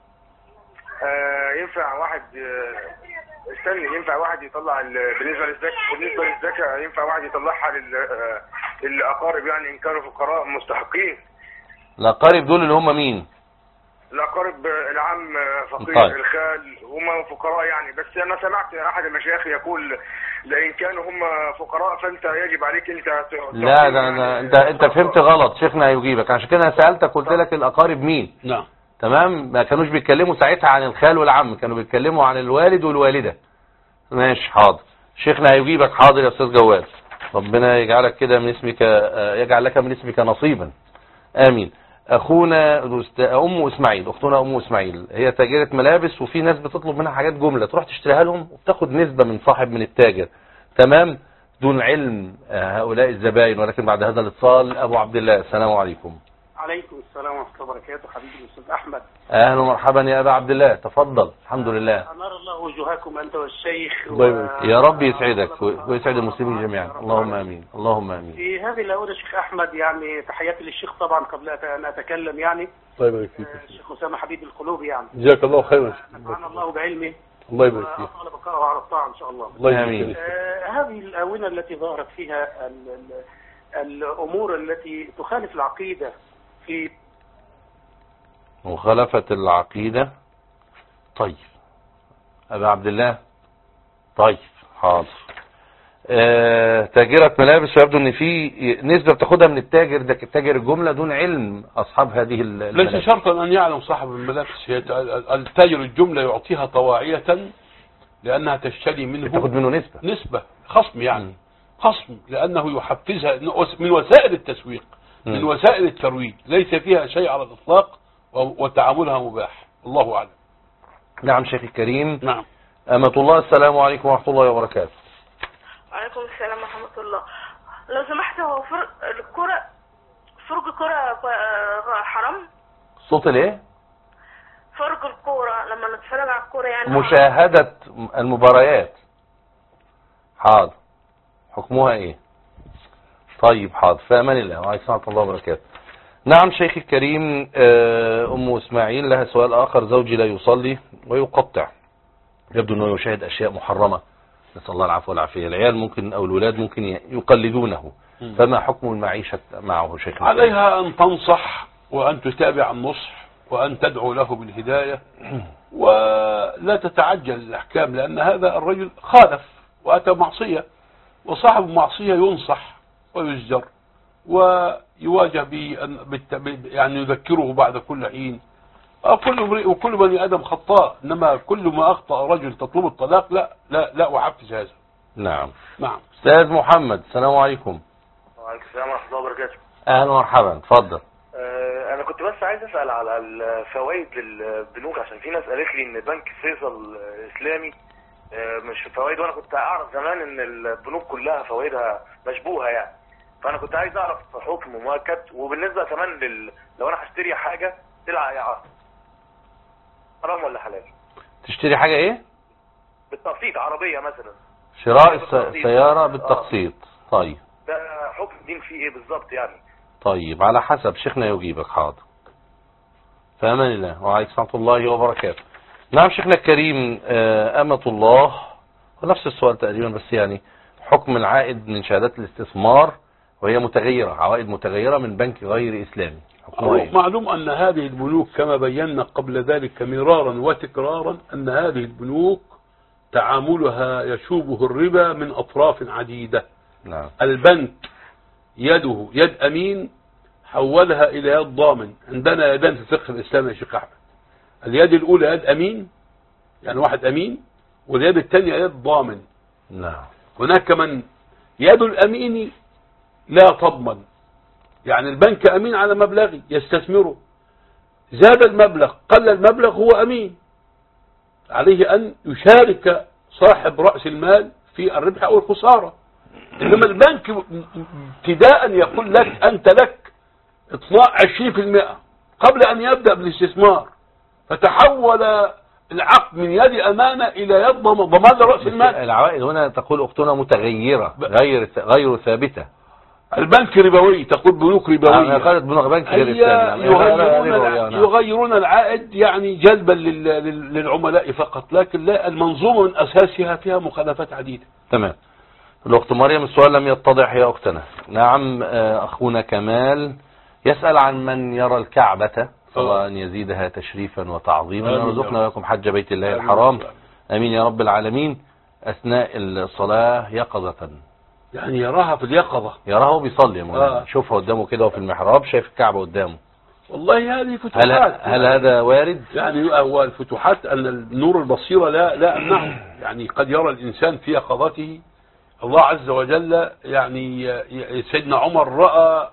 آه ينفع واحد آه استني ينفع واحد يطلع بالنسبه للزكاه بالنسبه للزكاه ينفع واحد يطلعها للاقارب يعني ان كانوا فقراء مستحقين؟ الاقارب دول اللي هم مين؟ الاقارب العم فقير. طيب. الخال هم فقراء يعني. بس انا سمعت احد المشايخ يقول لان كانوا هم فقراء فانت يجب عليك انت. لا ده يعني انت انت فهمت غلط، شيخنا هيجيبك. عشان كده انا سالتك قلت لك الاقارب مين. نعم تمام. ما كانوش بيتكلموا ساعتها عن الخال والعم، كانوا بيتكلموا عن الوالد والوالده. ماشي حاضر. شيخنا هيجيبك. حاضر يا استاذ جواد، ربنا يجعلك كده من اسمك، يجعل لك من اسمك نصيبا، امين. اخونا ام اسماعيل، اختنا ام اسماعيل هي تاجرة ملابس، وفي ناس بتطلب منها حاجات جملة تروح تشتريها لهم وبتاخد نسبة من صاحب من التاجر، تمام، دون علم هؤلاء الزبائن. ولكن بعد هذا الاتصال ابو عبد الله، السلام عليكم. عليكم السلام ورحمة الله وبركاته. حبيبي الاستاذ احمد، اهلا ومرحبا يا ابا عبد الله، تفضل. الحمد لله. انار الله وجوهكم انت والشيخ و... يا رب يسعدك ويسعد المسلمين جميعا، اللهم امين اللهم امين. في هذه الاونه شيخ احمد يعني تحياتي للشيخ طبعا قبل ان اتكلم يعني. الله يبارك فيك. الشيخ اسامه حبيب القلوب يعني. جزاك الله خيرا. نفعنا الله بعلمه. الله يبارك فيك. واطال بقاءه على الطاعه ان شاء الله. الله يامين. آه هذه الاونه التي ظهرت فيها ال ال الامور التي تخالف العقيده في مخالفة العقيدة. طيب أبا عبد الله. طيب حاضر. آه تاجرة ملابس، ويبدو ان في نسبة بتاخدها من التاجر ده تاجر الجملة دون علم اصحاب هذه الملابس. ليس شرطا ان يعلم صاحب الملابس، التاجر الجملة يعطيها طواعية لانها تشتري منه، تاخد منه نسبة نسبة خصم يعني م. خصم لانه يحفزها من وسائل التسويق، م. من وسائل الترويج، ليس فيها شيء على الاطلاق وتعاملها مباح. الله اعلم. نعم شيخ الكريم. نعم. أمة الله، السلام عليكم ورحمة الله وبركاته. وعليكم السلام ورحمة الله. لو سمحت، هو فرق الكرة فرق الكرة حرام؟ صوت الايه؟ فرق الكرة لما نتفرج على الكرة يعني مشاهدة المباريات. حاضر. حكمها ايه؟ طيب حاضر، في امان الله وعليكم ورحمة الله وبركاته. نعم شيخ الكريم. ام اسماعيل لها سؤال اخر. زوجي لا يصلي ويقطع، يبدو انه يشاهد اشياء محرمة، نسأل الله العفو والعافية. العيال ممكن او الولاد ممكن يقلدونه، فما حكم المعيشة معه شيخ؟ عليها ان تنصح وان تتابع النصح وان تدعو له بالهداية، ولا تتعجل الاحكام، لان هذا الرجل خالف واتى معصية، وصاحب المعصية ينصح ويزجر ويواجه ب يعني يذكره بعد كل حين. كل وكل بني ادم خطاء، انما كل ما اخطأ رجل تطلب الطلاق لا لا لا احفز هذا. نعم. نعم. استاذ محمد، السلام عليكم. وعليكم السلام ورحمه الله وبركاته. اهلا ومرحبا، اتفضل. آه انا كنت بس عايز اسال على الفوائد للبنوك، عشان في ناس قالت لي ان بنك فيصل اسلامي آه مش فوائد، وانا كنت اعرف زمان ان البنوك كلها فوائدها مشبوهه يعني، فانا كنت عايز اعرف حكم مؤكد. وبالنسبه كمان لل... لو انا هشتري حاجه سلعه يا حرام ولا حلال؟ تشتري حاجة ايه؟ بالتقسيط، عربية مثلا، شراء السيارة بالتقسيط. آه. طيب ده حكم الدين فيه ايه بالظبط يعني؟ طيب على حسب، شيخنا يجيبك. حاضر، في امان الله وعليكم ورحمة الله وبركاته. نعم شيخنا الكريم. أمة الله، ونفس السؤال تقريبا، بس يعني حكم العائد من شهادات الاستثمار وهي متغيرة، عوائد متغيرة من بنك غير إسلامي. معلوم أن هذه البنوك كما بينا قبل ذلك مرارا وتكرارا أن هذه البنوك تعاملها يشوبه الربا من أطراف عديدة. نعم. البنك يده يد أمين حولها إلى يد ضامن. عندنا يدان في الفقه الإسلامي يا شيخ أحمد. اليد الأولى يد أمين، يعني واحد أمين، واليد الثانية يد ضامن. نعم. هناك من يد الأمين لا تضمن، يعني البنك أمين على مبلغ يستثمره، زاد المبلغ قل المبلغ، هو أمين، عليه أن يشارك صاحب رأس المال في الربح أو الخسارة. إنما البنك ابتداء يقول لك أنت لك اطلاع عشرين بالمئة قبل أن يبدأ بالاستثمار، فتحول العقد من يد أمانة إلى يد ضمان رأس المال. العوائد هنا تقول أختنا متغيرة غير غير ثابتة. البنك ربوي، تقول بنوك ربوية. أنا قالت بنوك بنك غير إسلامي. يغيرون, يغيرون العائد يعني جلبا للعملاء فقط، لكن لا، المنظومة من أساسها فيها مخالفات عديدة. تمام. الأخت مريم السؤال لم يتضح يا أختنا. نعم. أخونا كمال يسأل عن من يرى الكعبة، صلى أن يزيدها تشريفا وتعظيما، ورزقنا وياكم حج بيت الله الحرام، آمين يا رب العالمين، أثناء الصلاة يقظة. يعني يراها في اليقظة، يراها بيصلي، آه. شوفها قدامه كده وفي المحراب شايف الكعبة قدامه. والله هذه فتوحات. هل, هل هذا وارد؟ يعني هو الفتوحات أن النور البصيرة لا لا أمنعه، يعني قد يرى الإنسان في يقظته الله عز وجل. يعني سيدنا عمر رأى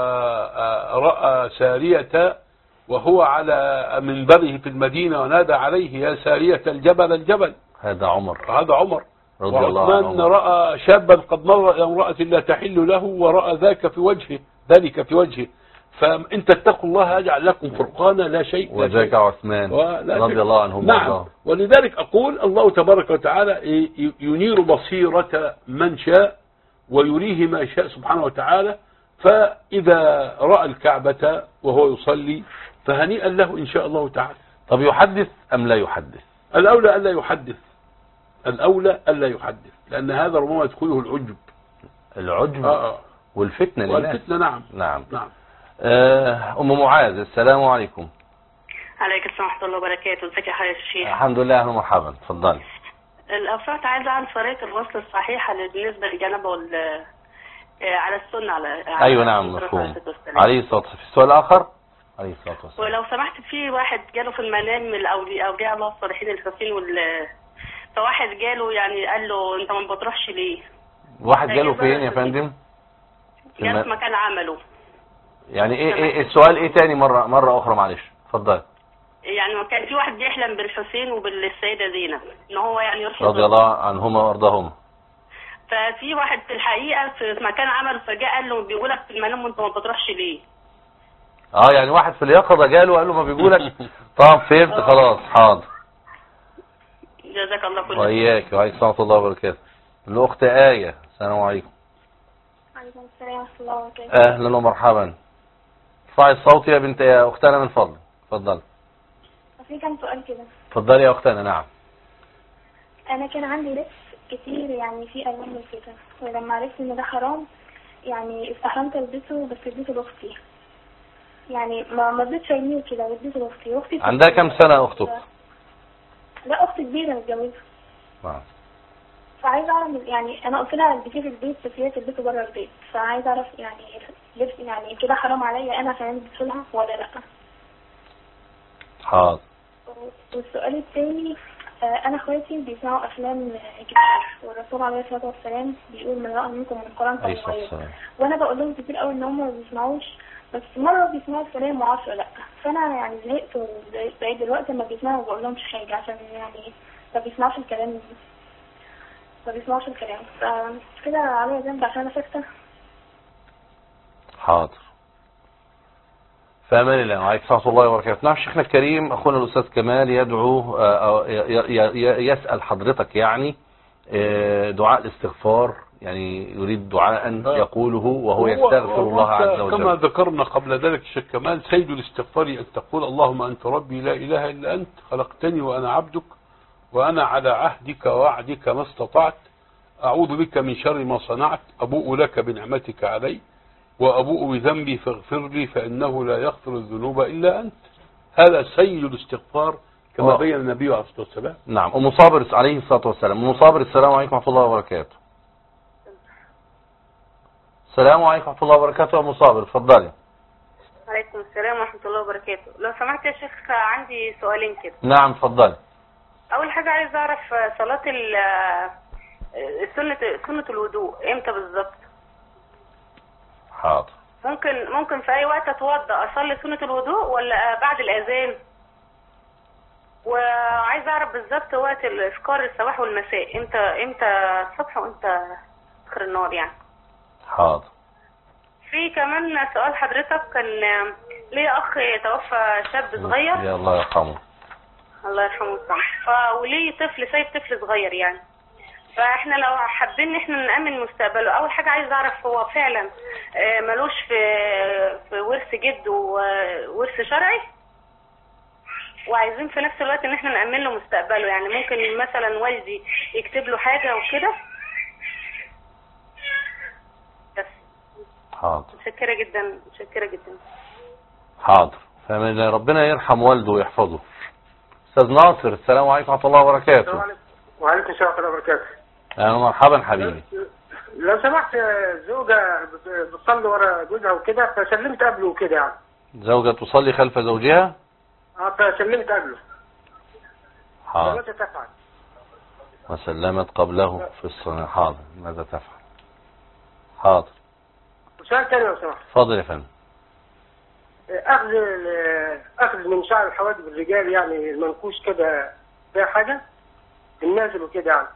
رأى سارية وهو على منبره في المدينة ونادى عليه يا سارية الجبل الجبل. هذا عمر. هذا عمر. رضي الله عنه. وعثمان رأى شابا قد مر إلى امرأة لا تحل له ورأى ذاك في وجهه، ذلك في وجهه. فإن تتقوا الله يجعل لكم فرقانا لا شيء. وذاك عثمان رضي الله عنهم. نعم. ولذلك أقول الله تبارك وتعالى ينير بصيرة من شاء ويريه ما شاء سبحانه وتعالى. فإذا رأى الكعبة وهو يصلي فهنيئا له إن شاء الله تعالى. طب يحدث أم لا يحدث؟ الأولى ألا يحدث، الأولى ألا يحدث، لأن هذا ربما يدخله العجب. العجب آه. والفتنة لله. والفتنة. نعم. نعم. نعم. آه أم معاذ السلام عليكم. عليكم السلام ورحمة الله وبركاته. ازيك يا حضرتك الشيخ؟ الحمد لله، أهلا ومرحبا، اتفضلي. لو سمحت عايزة عن طريقة الغسل الصحيحة بالنسبة للجنابة وال على السنة على, على أيوة نعم مفهوم. عليه الصلاة والسلام. في السؤال الآخر عليه الصلاة والسلام. ولو سمحت في واحد جاله في المنام من أولياء الله الصالحين الخاسين وال فواحد جاله يعني قال له أنت ما بتروحش ليه؟ واحد جاله فين يا فندم؟ جاله في مكان عمله. يعني ايه ايه السؤال ايه تاني مرة مرة اخرى معلش اتفضل. يعني كان في واحد بيحلم بالحسين وبالسيدة زينب ان هو يعني يرشد رضي الله عنهما وارضاهما. ففي واحد في الحقيقة في مكان عمل فجاء قال له بيقولك في المنام وانت ما بتروحش ليه؟ اه يعني واحد في اليقظة جاله وقال له ما بيقولك. طب فهمت خلاص حاضر. جزاك الله كل خير. وإياك وعليكم السلام ورحمة الله وبركاته. الأخت آية، السلام عليكم. وعليكم السلام ورحمة الله وبركاته. أهلا ومرحبا. ارفعي الصوت يا بنت يا أختنا من فضلك. اتفضلي. في كام سؤال كده. اتفضلي يا أختنا. نعم. أنا كان عندي لبس كتير يعني في ألوان وكده، ولما عرفت إن ده حرام يعني استحرمت ألبسه، بس اديته لأختي. يعني ما ما رضيتش أرميه كده واديته لأختي. وأختي عندها كام سنة أختك؟ لا أختي كبيرة متجوزة. نعم. فعايزة أعرف يعني أنا قلت لها البسيه في البيت بس هي تلبسه بره البيت، فعايزة أعرف يعني لبس يعني كده حرام عليا أنا عشان ألبسه لها ولا لأ؟ حاضر. والسؤال الثاني أنا أخواتي بيسمعوا أفلام كتير، والرسول عليه الصلاة والسلام بيقول من رأى منكم من القرآن فليغيره، وأنا بقول لهم كتير قوي إن هم ما بيسمعوش، بس مرة بيسمعوا الكلام وعشرة لأ. فأنا يعني زهقت وبقيت دلوقتي لما بيسمعوا ما بقول لهمش حاجة عشان يعني ما بيسمعوش الكلام ما بيسمعوش الكلام فكده عليا ذنب عشان أنا ساكتة. حاضر. فأمان الله. وعليكم ورحمة الله وبركاته. نعم شيخنا الكريم أخونا الأستاذ كمال يدعو أو يسأل حضرتك يعني دعاء الاستغفار، يعني يريد دعاء يقوله وهو يستغفر الله عز وجل. كما ذكرنا قبل ذلك الشيخ كمال سيد الاستغفار أن تقول اللهم أنت ربي لا إله إلا أنت خلقتني وأنا عبدك وأنا على عهدك ووعدك ما استطعت أعوذ بك من شر ما صنعت أبوء لك بنعمتك علي وأبوء بذنبي فاغفر لي فإنه لا يغفر الذنوب إلا أنت. هذا سيد الاستغفار كما بين النبي عليه الصلاة والسلام. نعم. أم صابر عليه الصلاة والسلام. أم صابر السلام عليكم ورحمة الله وبركاته. السلام عليكم ورحمة الله وبركاته يا أم صابر اتفضلي. وعليكم السلام ورحمة الله وبركاته. لو سمحت يا شيخ عندي سؤالين كده. نعم اتفضلي. أول حاجة عايز أعرف صلاة سنة سنة الوضوء إمتى بالظبط؟ حاضر. ممكن ممكن في أي وقت أتوضأ أصلي سنة الوضوء ولا بعد الأذان؟ وعايز أعرف بالظبط وقت الإذكار الصباح والمساء إمتى إمتى الصبح وإمتى آخر النهار يعني. حاضر. في كمان سؤال حضرتك، كان ليه أخ توفى شاب صغير. يا الله يرحمه. الله يرحمه صح. وليه طفل سايب طفل صغير يعني. فاحنا لو حابين ان احنا نأمن مستقبله، اول حاجة عايز اعرف هو فعلا ملوش في في ورث جد وورث شرعي، وعايزين في نفس الوقت ان احنا نأمن له مستقبله، يعني ممكن مثلا والدي يكتب له حاجة وكده بس. حاضر. متشكرة جدا متشكرة جدا. حاضر. فمن ربنا يرحم والده ويحفظه. استاذ ناصر السلام عليكم ورحمة الله وبركاته. وعليكم السلام ورحمة الله وبركاته. أهلا مرحبا حبيبي. لو سمحت زوجة بتصلي ورا جوزها وكده فسلمت قبله وكده يعني. زوجة تصلي خلف زوجها؟ اه فسلمت قبله. حاضر. ماذا تفعل؟ وسلمت قبله في الصلاة. حاضر. ماذا تفعل؟ حاضر. سؤال تاني لو سمحت. اتفضل يا فندم. أخذ أخذ من شعر الحواجب الرجال يعني المنكوش كده فيها حاجة؟ النازل وكده يعني.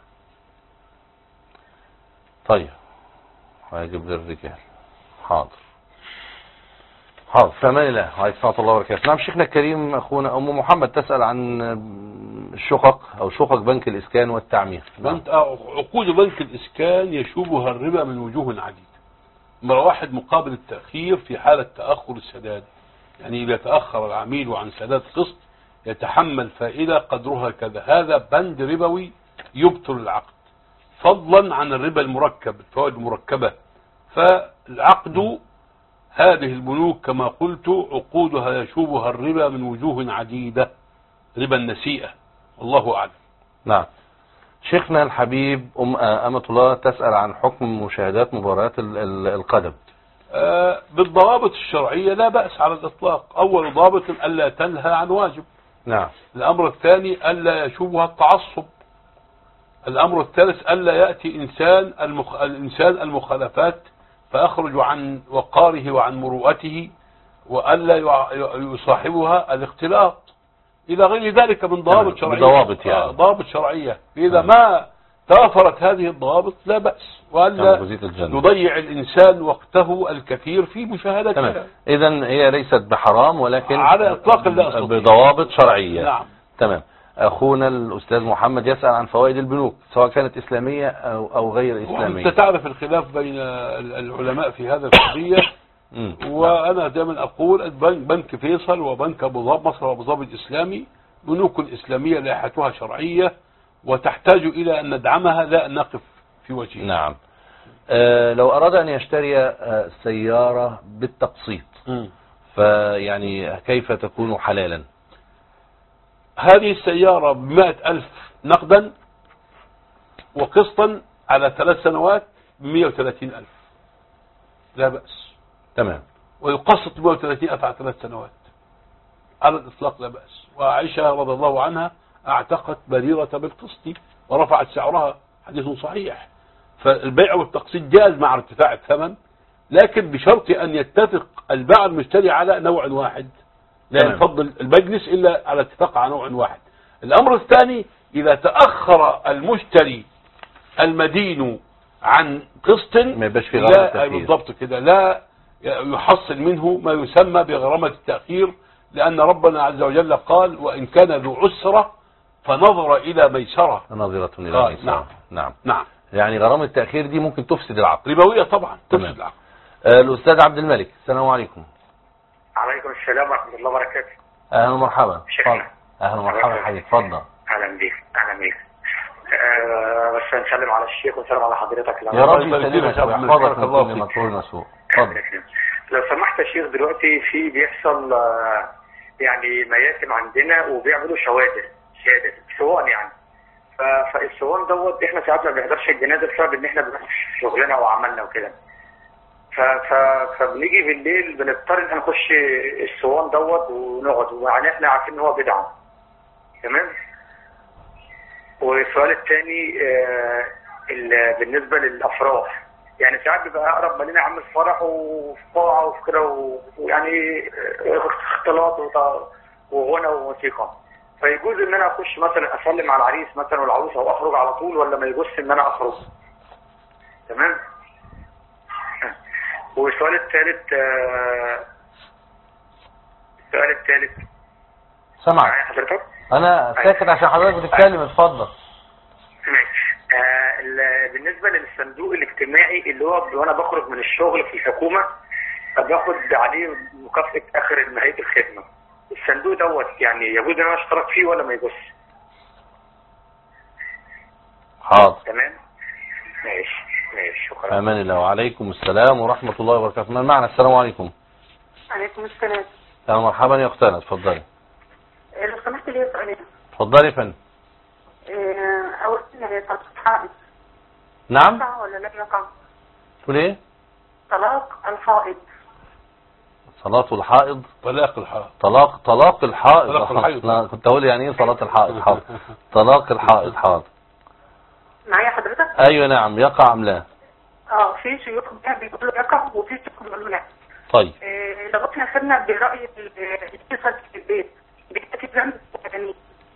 طيب واجب للرجال. حاضر. حاضر. في امان الله. عليكم ورحمة الله وبركاته. نعم شيخنا الكريم اخونا ام محمد تسأل عن الشقق او شقق بنك الاسكان والتعمير. بنك عقود بنك الاسكان يشوبها الربا من وجوه عديدة. مرة واحد مقابل التأخير في حالة تأخر السداد، يعني إذا تأخر العميل عن سداد قسط يتحمل فائدة قدرها كذا، هذا بند ربوي يبطل العقد، فضلا عن الربا المركب الفوائد المركبة. فالعقد هذه البنوك كما قلت عقودها يشوبها الربا من وجوه عديدة، ربا النسيئة، والله أعلم. نعم. شيخنا الحبيب أم أمة الله تسأل عن حكم مشاهدات مباريات القدم. آه بالضوابط الشرعية لا بأس على الإطلاق. أول ضابط ألا تنهى عن واجب. نعم. الأمر الثاني ألا يشوبها التعصب. الأمر الثالث ألا يأتي إنسان المخ... الإنسان المخالفات فأخرج عن وقاره وعن مروءته، وألا يصاحبها الاختلاط. إلى غير ذلك من ضوابط شرعية. ضوابط يعني. آه ضوابط شرعية. إذا ما توافرت هذه الضوابط لا بأس، وألا يضيع الإنسان وقته الكثير في مشاهدتها. إذن هي ليست بحرام، ولكن على إطلاق بضوابط شرعية. نعم. تمام. أخونا الأستاذ محمد يسأل عن فوائد البنوك سواء كانت إسلامية أو, أو غير إسلامية. أنت تعرف الخلاف بين العلماء في هذا القضية. وأنا دائما أقول بنك فيصل وبنك أبو ظبي مصر وأبو ظبي الإسلامي بنوك إسلامية لائحتها شرعية وتحتاج إلى أن ندعمها لا أن نقف في وجهها. نعم. آه لو أراد أن يشتري آه سيارة بالتقسيط م. فيعني كيف تكون حلالا؟ هذه السيارة بمائة ألف نقدا وقسطا على ثلاث سنوات بمئة وثلاثين ألف لا بأس. تمام. ويقسط مئة وثلاثين ألف على ثلاث سنوات على الإطلاق لا بأس. وعائشة رضي الله عنها اعتقت بريرة بالقسط ورفعت سعرها، حديث صحيح. فالبيع والتقسيط جاز مع ارتفاع الثمن، لكن بشرط أن يتفق البائع المشتري على نوع واحد، لا يفضل المجلس إلا على اتفاق على نوع واحد. الأمر الثاني إذا تأخر المشتري المدين عن قسط ما يبقاش في غرامة لا بالضبط كده، لا يحصل منه ما يسمى بغرامة التأخير، لأن ربنا عز وجل قال وإن كان ذو عسرة فنظر إلى ميسرة. نظرة إلى ميسرة. نعم. نعم. نعم. يعني غرامة التأخير دي ممكن تفسد العقد. ربوية طبعا تفسد العقد. آه الأستاذ عبد الملك، السلام عليكم. عليكم السلام ورحمة الله وبركاته. أهلا ومرحبا. أهلا ومرحبا حبيبي، اتفضل. أهلا بيك. أهلا بيك. أه بس نسلم على الشيخ ونسلم على حضرتك. يا رب يسلمك ويحفظك من كل مكروه مسوء. اتفضل. لو سمحت يا شيخ، دلوقتي في بيحصل يعني مياسم عندنا وبيعملوا شوادر شهادة صوان يعني. فالصوان دوت احنا ساعات ما بنحضرش الجنازة بسبب ان احنا بنروح شغلنا وعملنا وكده. فبنيجي بالليل بنضطر ان احنا نخش الصوان دوت ونقعد، ويعني احنا عارفين ان هو بدعة. تمام. والسؤال الثاني آه بالنسبة للأفراح، يعني ساعات بيبقى أقرب ما لنا عامل فرح وفي قاعة وفي كده ويعني اختلاط وغنى وموسيقى، فيجوز ان انا اخش مثلا اسلم على العريس مثلا والعروسه واخرج على طول، ولا ما يجوزش ان انا اخرج؟ تمام. والسؤال الثالث آه السؤال الثالث سمعك حضرتك؟ انا ساكت عشان حضرتك بتتكلم، اتفضل. ماشي. آه بالنسبه للصندوق الاجتماعي اللي هو وانا بخرج من الشغل في الحكومه باخد عليه مكافاه اخر نهايه الخدمه، الصندوق دوت يعني يجوز ان انا اشترك فيه ولا ما يجوزش؟ حاضر. تمام. ماشي ماشي شكرا. امان الله. وعليكم السلام ورحمه الله وبركاته. من معنا؟ السلام عليكم. عليكم السلام. يا مرحبا يا اختنا، اتفضلي. لو سمحت لي سؤالين. اتفضلي يا فندم. اول طلاق الحائض. نعم. يقع ولا لا يقع؟ تقول ايه؟ طلاق الحائض. صلاة الحائض. طلاق الحائض. طلاق طلاق الحائض. طلاق الحائض. انا كنت اقول يعني ايه صلاة الحائض. حاضر. طلاق الحائض. حاضر. معايا حضرتك؟ ايوه نعم. يقع ام لا؟ اه في شيوخ بيقولوا يقع وفي شيوخ بيقولوا لا. طيب. إيه لو احنا خدنا برأي الشيخة في البيت بيكتب ذنب يعني.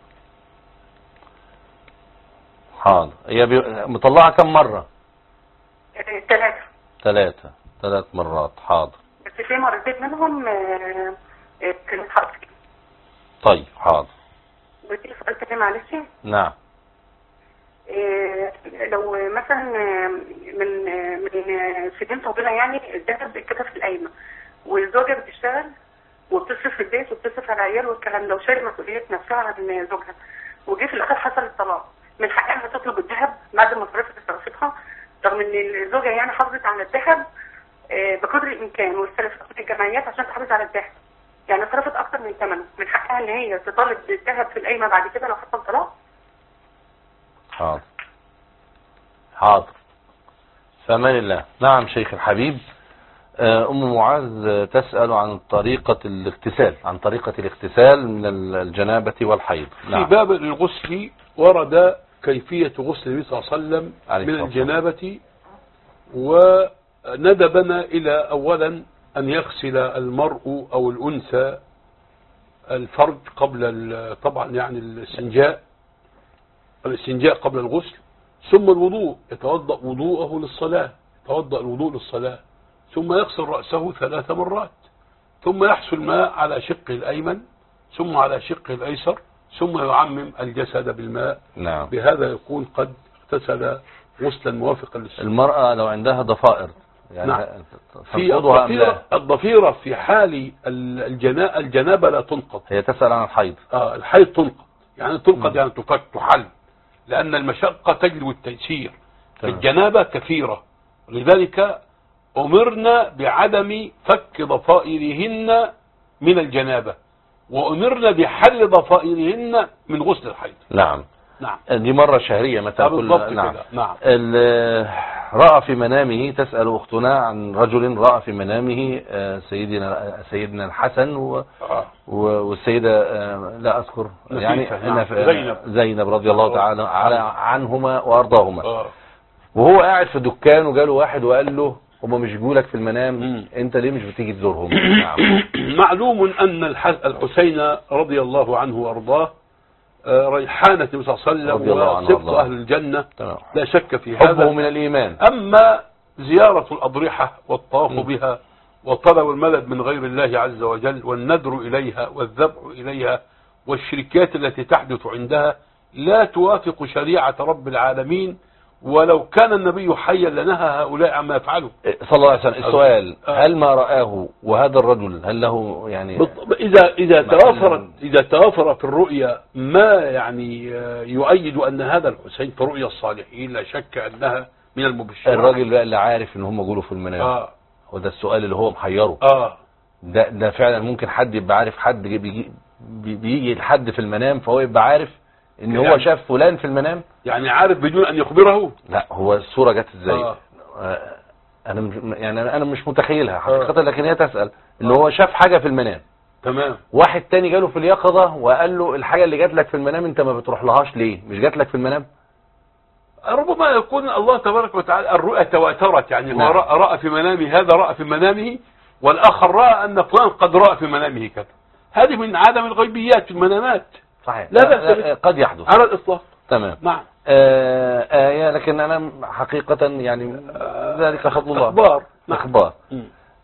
حاضر. هي بي... مطلعة كم مرة؟ ثلاثة. ثلاثة. ثلاث مرات. حاضر. بس في مرتين منهم كانت حرف. طيب حاضر. بدي سؤال تاني معلش. نعم. إيه لو مثلا من من سنين طويله يعني الذهب اتكتب في القايمه والزوجه بتشتغل وبتصرف في البيت وبتصرف على العيال والكلام ده وشايله مسؤوليه نفسها عن زوجها، وجه في الاخر حصل الطلاق، من حقها تطلب الذهب بعد ما صرفت صرفتها، رغم ان الزوجه يعني حافظت على الذهب بقدر الامكان واستلفت في الجمعيات عشان تحافظ على الذهب، يعني صرفت اكتر من ثمنه، من حقها ان هي تطالب بالذهب في القايمه بعد كده لو حصل طلاق؟ حاضر. حاضر. فأمان الله. نعم شيخ الحبيب. أم معاذ تسأل عن طريقة الاغتسال عن طريقة الاغتسال من الجنابة والحيض. نعم. في باب الغسل ورد كيفية غسل النبي صلى الله عليه وسلم من الجنابة، وندبنا إلى أولا أن يغسل المرء أو الأنثى الفرج قبل طبعا يعني الاستنجاء الاستنجاء قبل الغسل، ثم الوضوء، يتوضأ وضوءه للصلاة، يتوضأ الوضوء للصلاة، ثم يغسل رأسه ثلاث مرات، ثم يحصل الماء على شقه الأيمن ثم على شقه الأيسر، ثم يعمم الجسد بالماء. نعم. بهذا يكون قد اغتسل غسلا موافقا للسنة. المرأة لو عندها ضفائر يعني نعم. في الضفيرة, الضفيرة في حال الجنا... الجنابة لا تنقض. هي تسأل عن الحيض. آه الحيض تنقض، يعني تنقض م. يعني تفك تحل، لأن المشقة تجلب التيسير. الجنابة كثيرة، لذلك أمرنا بعدم فك ضفائرهن من الجنابة، وأمرنا بحل ضفائرهن من غسل الحيض. نعم. نعم. دي مرة شهرية مثلا. كل نعم. نعم. رأى في منامه، تسأل أختنا عن رجل رأى في منامه سيدنا سيدنا الحسن و والسيدة لا أذكر يعني نعم. زينب. زينب رضي الله تعالى عنهما وأرضاهما. آه. وهو قاعد في دكان وجاله واحد وقال له هم مش جولك في المنام م. انت ليه مش بتيجي تزورهم؟ نعم. معلوم أن الحسين رضي الله عنه وأرضاه ريحانة النبي صلى الله عليه وسلم وصفت أهل الجنة، طبعا. لا شك في هذا، حبه من الإيمان. أما زيارة الأضرحة والطواف بها وطلب المدد من غير الله عز وجل والندر إليها والذبح إليها والشركات التي تحدث عندها لا توافق شريعة رب العالمين، ولو كان النبي حيا لنهى هؤلاء عما يفعلوا صلى الله عليه وسلم. السؤال هل ما رآه وهذا الرجل هل له يعني إذا إذا توافر إذا توافر في الرؤيا ما يعني يؤيد أن هذا الحسين في رؤيا الصالحين لا شك أنها من المبشرات. الراجل بقى اللي عارف إن هم جوله في المنام آه. وده السؤال اللي هو محيره. آه. ده ده فعلا ممكن حد يبقى عارف حد بيجي بيجي لحد في المنام فهو يبقى عارف ان يعني هو شاف فلان في المنام، يعني عارف بدون ان يخبره. لا هو الصورة جت ازاي؟ آه. آه انا مش يعني انا مش متخيلها حقيقة. آه. لكن هي تسأل اللي هو شاف حاجة في المنام. تمام. واحد تاني جاله في اليقظة وقال له الحاجة اللي جات لك في المنام انت ما بتروح لهاش ليه؟ مش جات لك في المنام؟ ربما يكون الله تبارك وتعالى الرؤى تواترت، يعني نعم. هو رأى, رأى في منامه، هذا رأى في منامه والآخر رأى أن فلان قد رأى في منامه كذا. هذه من عدم الغيبيات في المنامات. صحيح. لا لا قد يحدث على الإطلاق. تمام. نعم. آه آه لكن أنا حقيقة يعني ذلك فضل الله. أخبار. أخبار. آه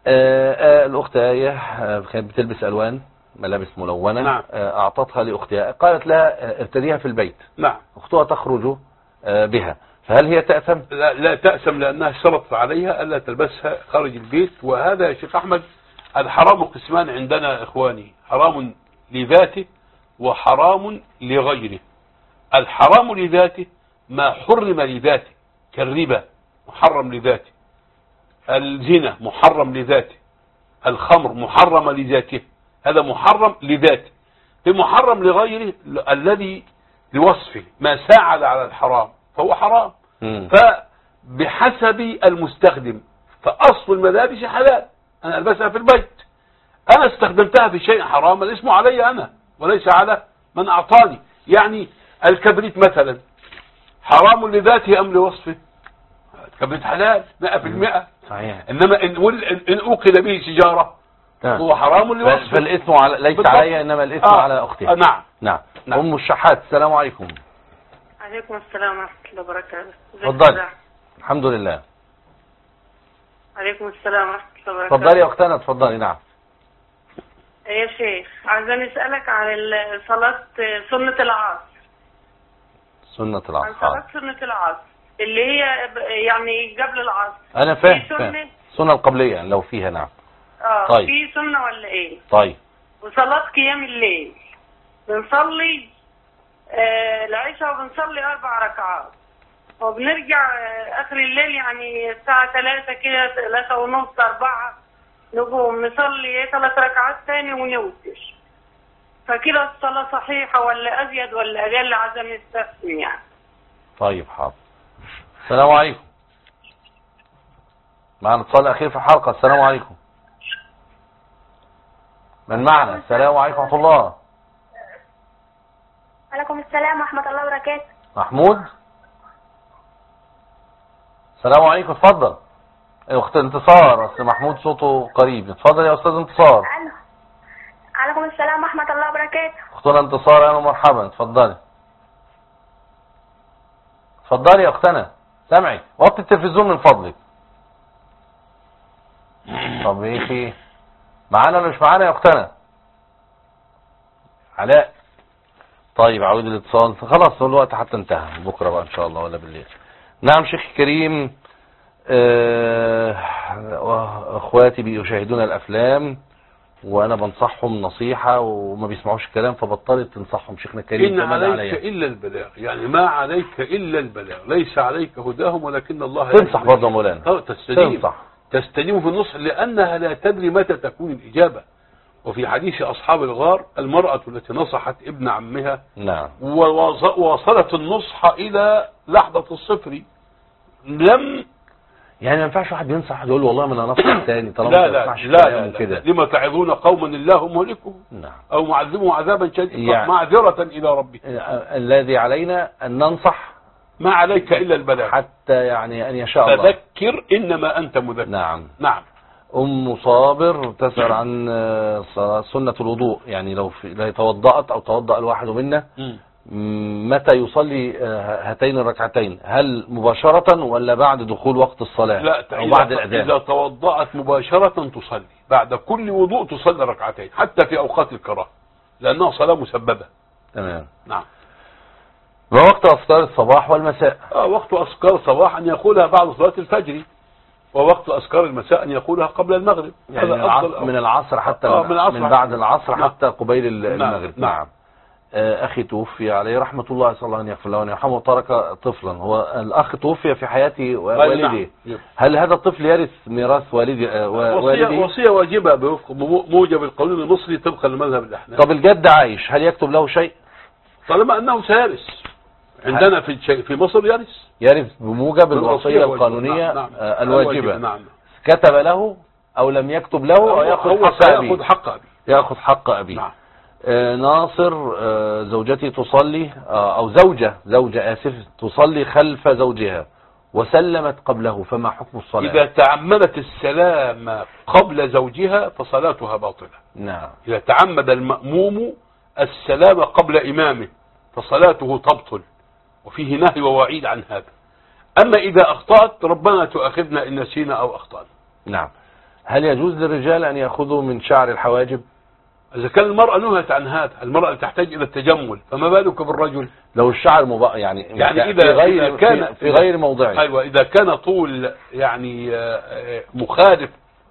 آه الأخت آية كانت بتلبس ألوان ملابس ملونة. نعم. آه أعطتها لأختها قالت لها ارتديها في البيت. نعم. أختها تخرج آه بها، فهل هي تأثم؟ لا, لا تأثم، لأنها اشترطت عليها ألا تلبسها خارج البيت. وهذا يا شيخ أحمد الحرام قسمان عندنا إخواني، حرام لذاته وحرام لغيره. الحرام لذاته ما حرم لذاته كالربا محرم لذاته، الزنا محرم لذاته، الخمر محرم لذاته، هذا محرم لذاته. المحرم لغيره الذي لوصفه ما ساعد على الحرام فهو حرام. م. فبحسب المستخدم، فأصل الملابس حلال أنا ألبسها في البيت، أنا استخدمتها في شيء حرام الاسم علي أنا وليس على من أعطاني. يعني الكبريت مثلا حرام لذاته أم لوصفه؟ الكبريت حلال مئة في المئة. صحيح. إنما إن, إن أوقد به سجارة هو حرام لوصفه، فالاسم على ليس علي إنما الاسم آه. على أختي. آه. نعم. نعم. نعم. أم الشحات السلام عليكم. عليكم السلام ورحمة الله وبركاته. تفضلي. الحمد لله. عليكم السلام ورحمة الله وبركاته. تفضلي يا أختنا تفضلي. نعم يا شيخ عايزين نسألك عن صلاة سنة العصر. سنة العصر. عن صلاة سنة العصر اللي هي يعني قبل العصر. أنا فاهم فاهم. سنة القبلية لو فيها. نعم. اه طيب. في سنة ولا ايه؟ طيب. وصلاة قيام الليل بنصلي آه العشاء وبنصلي أربع ركعات وبنرجع آه آخر الليل يعني الساعة ثلاثة كده ثلاثة ونص أربعة نقوم نصلي ثلاث ركعات تاني ونوتر. فكده الصلاة صحيحة ولا أزيد ولا أقل عشان نستفهم يعني؟ طيب حاضر. السلام عليكم. معنا اتصال أخير في الحلقة. السلام عليكم. من معنا؟ السلام عليكم ورحمة الله. عليكم السلام ورحمة الله وبركاته. محمود. السلام عليكم. اتفضل. يا اخت انتصار، اصل محمود صوته قريب. اتفضل يا استاذ انتصار. عليكم وعليكم السلام ورحمة الله وبركاته. اختنا انتصار، اهلا ومرحبا، اتفضلي. اتفضلي يا اختنا، سامعي، وطي التلفزيون من فضلك. طب ايه في معانا ولا مش معانا يا اختنا؟ علاء. طيب عود الاتصال، خلاص هو الوقت حتى انتهى، بكره بقى ان شاء الله ولا بالليل. نعم شيخ كريم، اه اخواتي بيشاهدون الافلام وانا بنصحهم نصيحة وما بيسمعوش الكلام، فبطلت تنصحهم شيخنا الكريم. إن عليك عليها. إلا البلاغ، يعني ما عليك إلا البلاغ، ليس عليك هداهم ولكن الله تنصح برضه يا مولانا. اه تستديم تنصح تستديم في النصح، لأنها لا تدري متى تكون الإجابة. وفي حديث أصحاب الغار المرأة التي نصحت ابن عمها نعم ووصلت النصح إلى لحظة الصفر، لم يعني ما ينفعش واحد ينصح يقول والله ما انا نصح تاني طالما لا لا لا, لا, لا, لا لما تعظون قوما الله مهلكهم نعم او معذبهم عذابا شديدا يعني معذرة الى ربهم. الذي علينا ان ننصح، ما عليك الا البلاغ، حتى يعني ان يشاء الله. فذكر انما انت مذكر. نعم نعم. ام صابر تسأل عن سنة الوضوء، يعني لو في لو توضأت او توضأ الواحد منا م. متى يصلي هاتين الركعتين؟ هل مباشرة ولا بعد دخول وقت الصلاة لا أو بعد الأذان؟ إذا توضأت مباشرة تصلي، بعد كل وضوء تصلي ركعتين حتى في أوقات الكراهة لأنها صلاة مسببة. تمام. نعم. ووقت أذكار الصباح والمساء؟ آه وقت أذكار الصباح أن يقولها بعد صلاة الفجر، ووقت أذكار المساء أن يقولها قبل المغرب. يعني من العصر, من العصر حتى آه من, العصر من بعد العصر نعم. حتى قبيل المغرب. نعم. نعم. أخي توفي عليه رحمة الله، أسأل الله أن يغفر له وأن يرحمه، وترك طفلا. هو الأخ توفي في حياة والده، هل هذا الطفل يرث ميراث والدي والدي؟ وصية واجبة بوفق موجب القانون المصري طبقا لمذهب الأحناف. طب الجد عايش، هل يكتب له شيء؟ طالما أنه سيرث عندنا في في مصر يرث يرث بموجب الوصية القانونية. نعم. الواجبة. نعم. كتب له أو لم يكتب له أو يأخذ حق أبيه؟ حق أبيه يأخذ حق أبيه. نعم. آه ناصر، آه زوجتي تصلي آه أو زوجة زوجة آسف تصلي خلف زوجها وسلمت قبله، فما حكم الصلاة؟ إذا تعمدت السلام قبل زوجها فصلاتها باطلة. نعم. إذا تعمد المأموم السلام قبل إمامه فصلاته تبطل، وفيه نهي ووعيد عن هذا. أما إذا أخطأت ربنا تؤاخذنا إن نسينا أو أخطأنا. نعم. هل يجوز للرجال أن يأخذوا من شعر الحواجب؟ إذا كان المرأة نهت عن هذا، المرأة تحتاج إلى التجمل، فما بالك بالرجل؟ لو الشعر مبا يعني يعني إذا في غير إذا كان في غير موضعه. أيوة، إذا كان طول يعني مخالف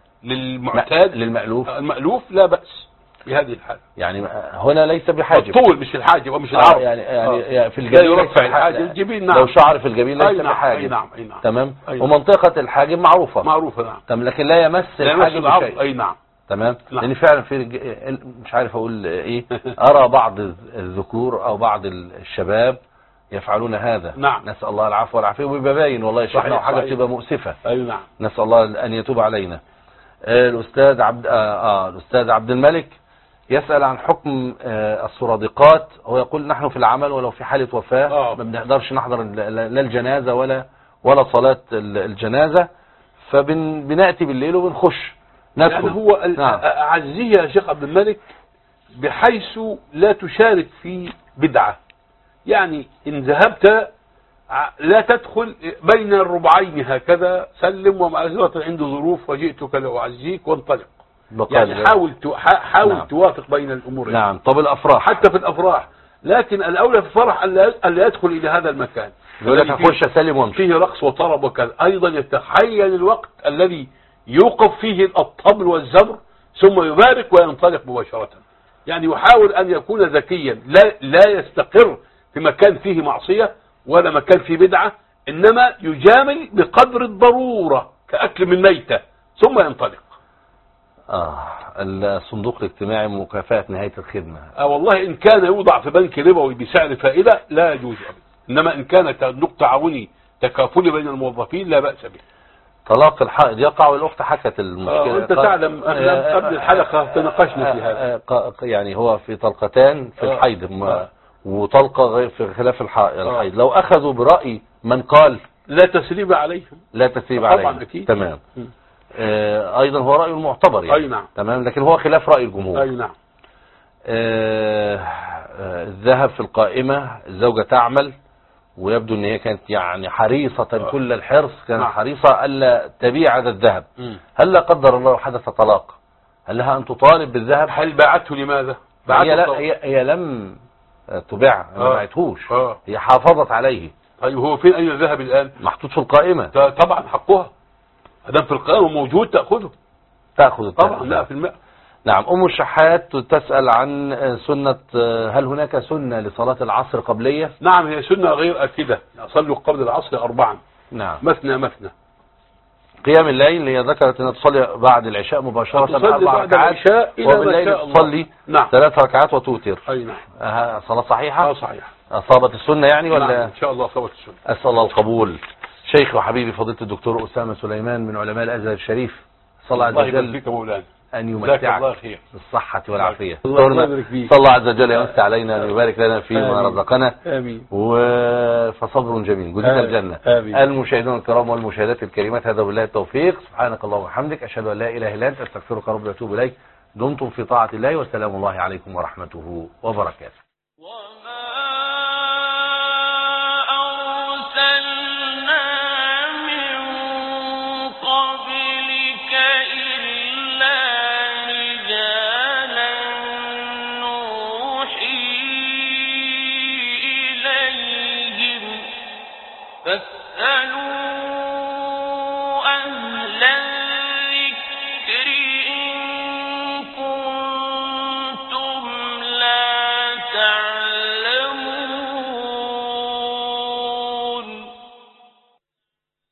للمعتاد للمألوف المألوف لا بأس بهذه الحالة. يعني هنا ليس بحاجب، الطول مش الحاجب ومش العرض. آه يعني يعني آه. في الجبين يرفع الحاجب الجبين. نعم. لو شعر في الجبين ليس أي نعم. بحاجب. أي نعم. أي نعم. تمام. أي نعم. ومنطقة الحاجب معروفة معروفة. نعم. تمام. لكن لا يمس الحاجب بشيء. أي نعم. تمام. نعم. لان فعلا في رج... مش عارف اقول ايه ارى بعض الذكور او بعض الشباب يفعلون هذا. نعم. نسأل الله العفو والعافية، وبيبقى باين والله يا شيخنا وحاجة بتبقى مؤسفة. اي نعم. نسأل الله ان يتوب علينا. آه الاستاذ عبد آه, اه الاستاذ عبد الملك يسأل عن حكم آه السرادقات. هو يقول نحن في العمل ولو في حالة وفاة آه. ما بنقدرش نحضر لا الجنازة ولا ولا صلاة الجنازة، فبنأتي بالليل وبنخش ندخل. يعني هو نعم. أعزيه يا شيخ عبد الملك بحيث لا تشارك في بدعة. يعني إن ذهبت لا تدخل بين الربعين هكذا، سلم ومعذرة عند ظروف وجئتك لأعزيك وانطلق. يعني حاول حاول نعم. توافق بين الأمور. نعم. طب الأفراح حتى في الأفراح، لكن الأولى في الفرح ألا يدخل إلى هذا المكان. يقول لك أخش أسلم وامشي، فيه رقص وطرب وكذا. أيضا يتحين الوقت الذي يوقف فيه الطبل والزمر ثم يبارك وينطلق مباشرة. يعني يحاول أن يكون ذكيا، لا لا يستقر في مكان فيه معصية ولا مكان فيه بدعة، إنما يجامل بقدر الضرورة كأكل من ميتة ثم ينطلق. آه الصندوق الاجتماعي مكافأة نهاية الخدمة. آه والله إن كان يوضع في بنك ربوي بسعر فائدة لا يجوز أبدا، إنما إن كان صندوق تعاوني تكافلي بين الموظفين لا بأس به. طلاق الحائض يقع، والأخت حكت المشكلة. آه أنت تعلم أهلا قبل الحلقة تناقشنا في هذا. يعني هو في طلقتان في آه الحيض آه وطلقة غير في خلاف الحائض. آه لو أخذوا برأي من قال لا تسريب عليهم لا تسريب عليهم طبعا أكيد. تمام. آه أيضا هو رأي المعتبر يعني. أي نعم. تمام. لكن هو خلاف رأي الجمهور. أي نعم. آه، آه، الذهب في القائمة، الزوجة تعمل ويبدو ان هي كانت يعني حريصة كل الحرص، كانت حريصة ألا تبيع هذا الذهب. هل لا قدر الله حدث طلاق، هل لها أن تطالب بالذهب؟ هل باعته لماذا؟ هي, لا هي, هي لم تباع، ما آه. باعتهوش، آه. هي حافظت عليه. طيب هو فين أين الذهب الآن؟ محطوط في القائمة. طبعا حقها، ادام في القائمة موجود تأخذه. تأخذ طبعا لا في الماء. نعم. أم الشحات تسأل عن سنة، هل هناك سنة لصلاة العصر قبلية؟ نعم هي سنة غير آكدة، صلوا قبل العصر أربعا. نعم. مثنى مثنى. قيام الليل هي ذكرت أنها تصلي بعد العشاء مباشرة أربع ركعات، وبالليل تصلي نعم. ثلاث ركعات وتوتر. أي نعم. أه صلاة صحيحة؟ اه صحيح. أصابت السنة يعني ولا؟ نعم إن شاء الله أصابت السنة. أسأل الله القبول. شيخ وحبيبي فضيلة الدكتور أسامة سليمان من علماء الأزهر الشريف، صلى عز وجل أن يمتعك بالصحة والعافية. صلى الله عز وجل يمس علينا أن يبارك لنا فيما رزقنا، فصبر جميل جزيل الجنة. المشاهدون الكرام والمشاهدات الكريمات، هذا بالله التوفيق، سبحانك اللهم وبحمدك، أشهد أن لا إله إلا أنت، أستغفرك ربي وأتوب إليك. دمتم في طاعة الله، والسلام الله عليكم ورحمته وبركاته. فاسألوا أهل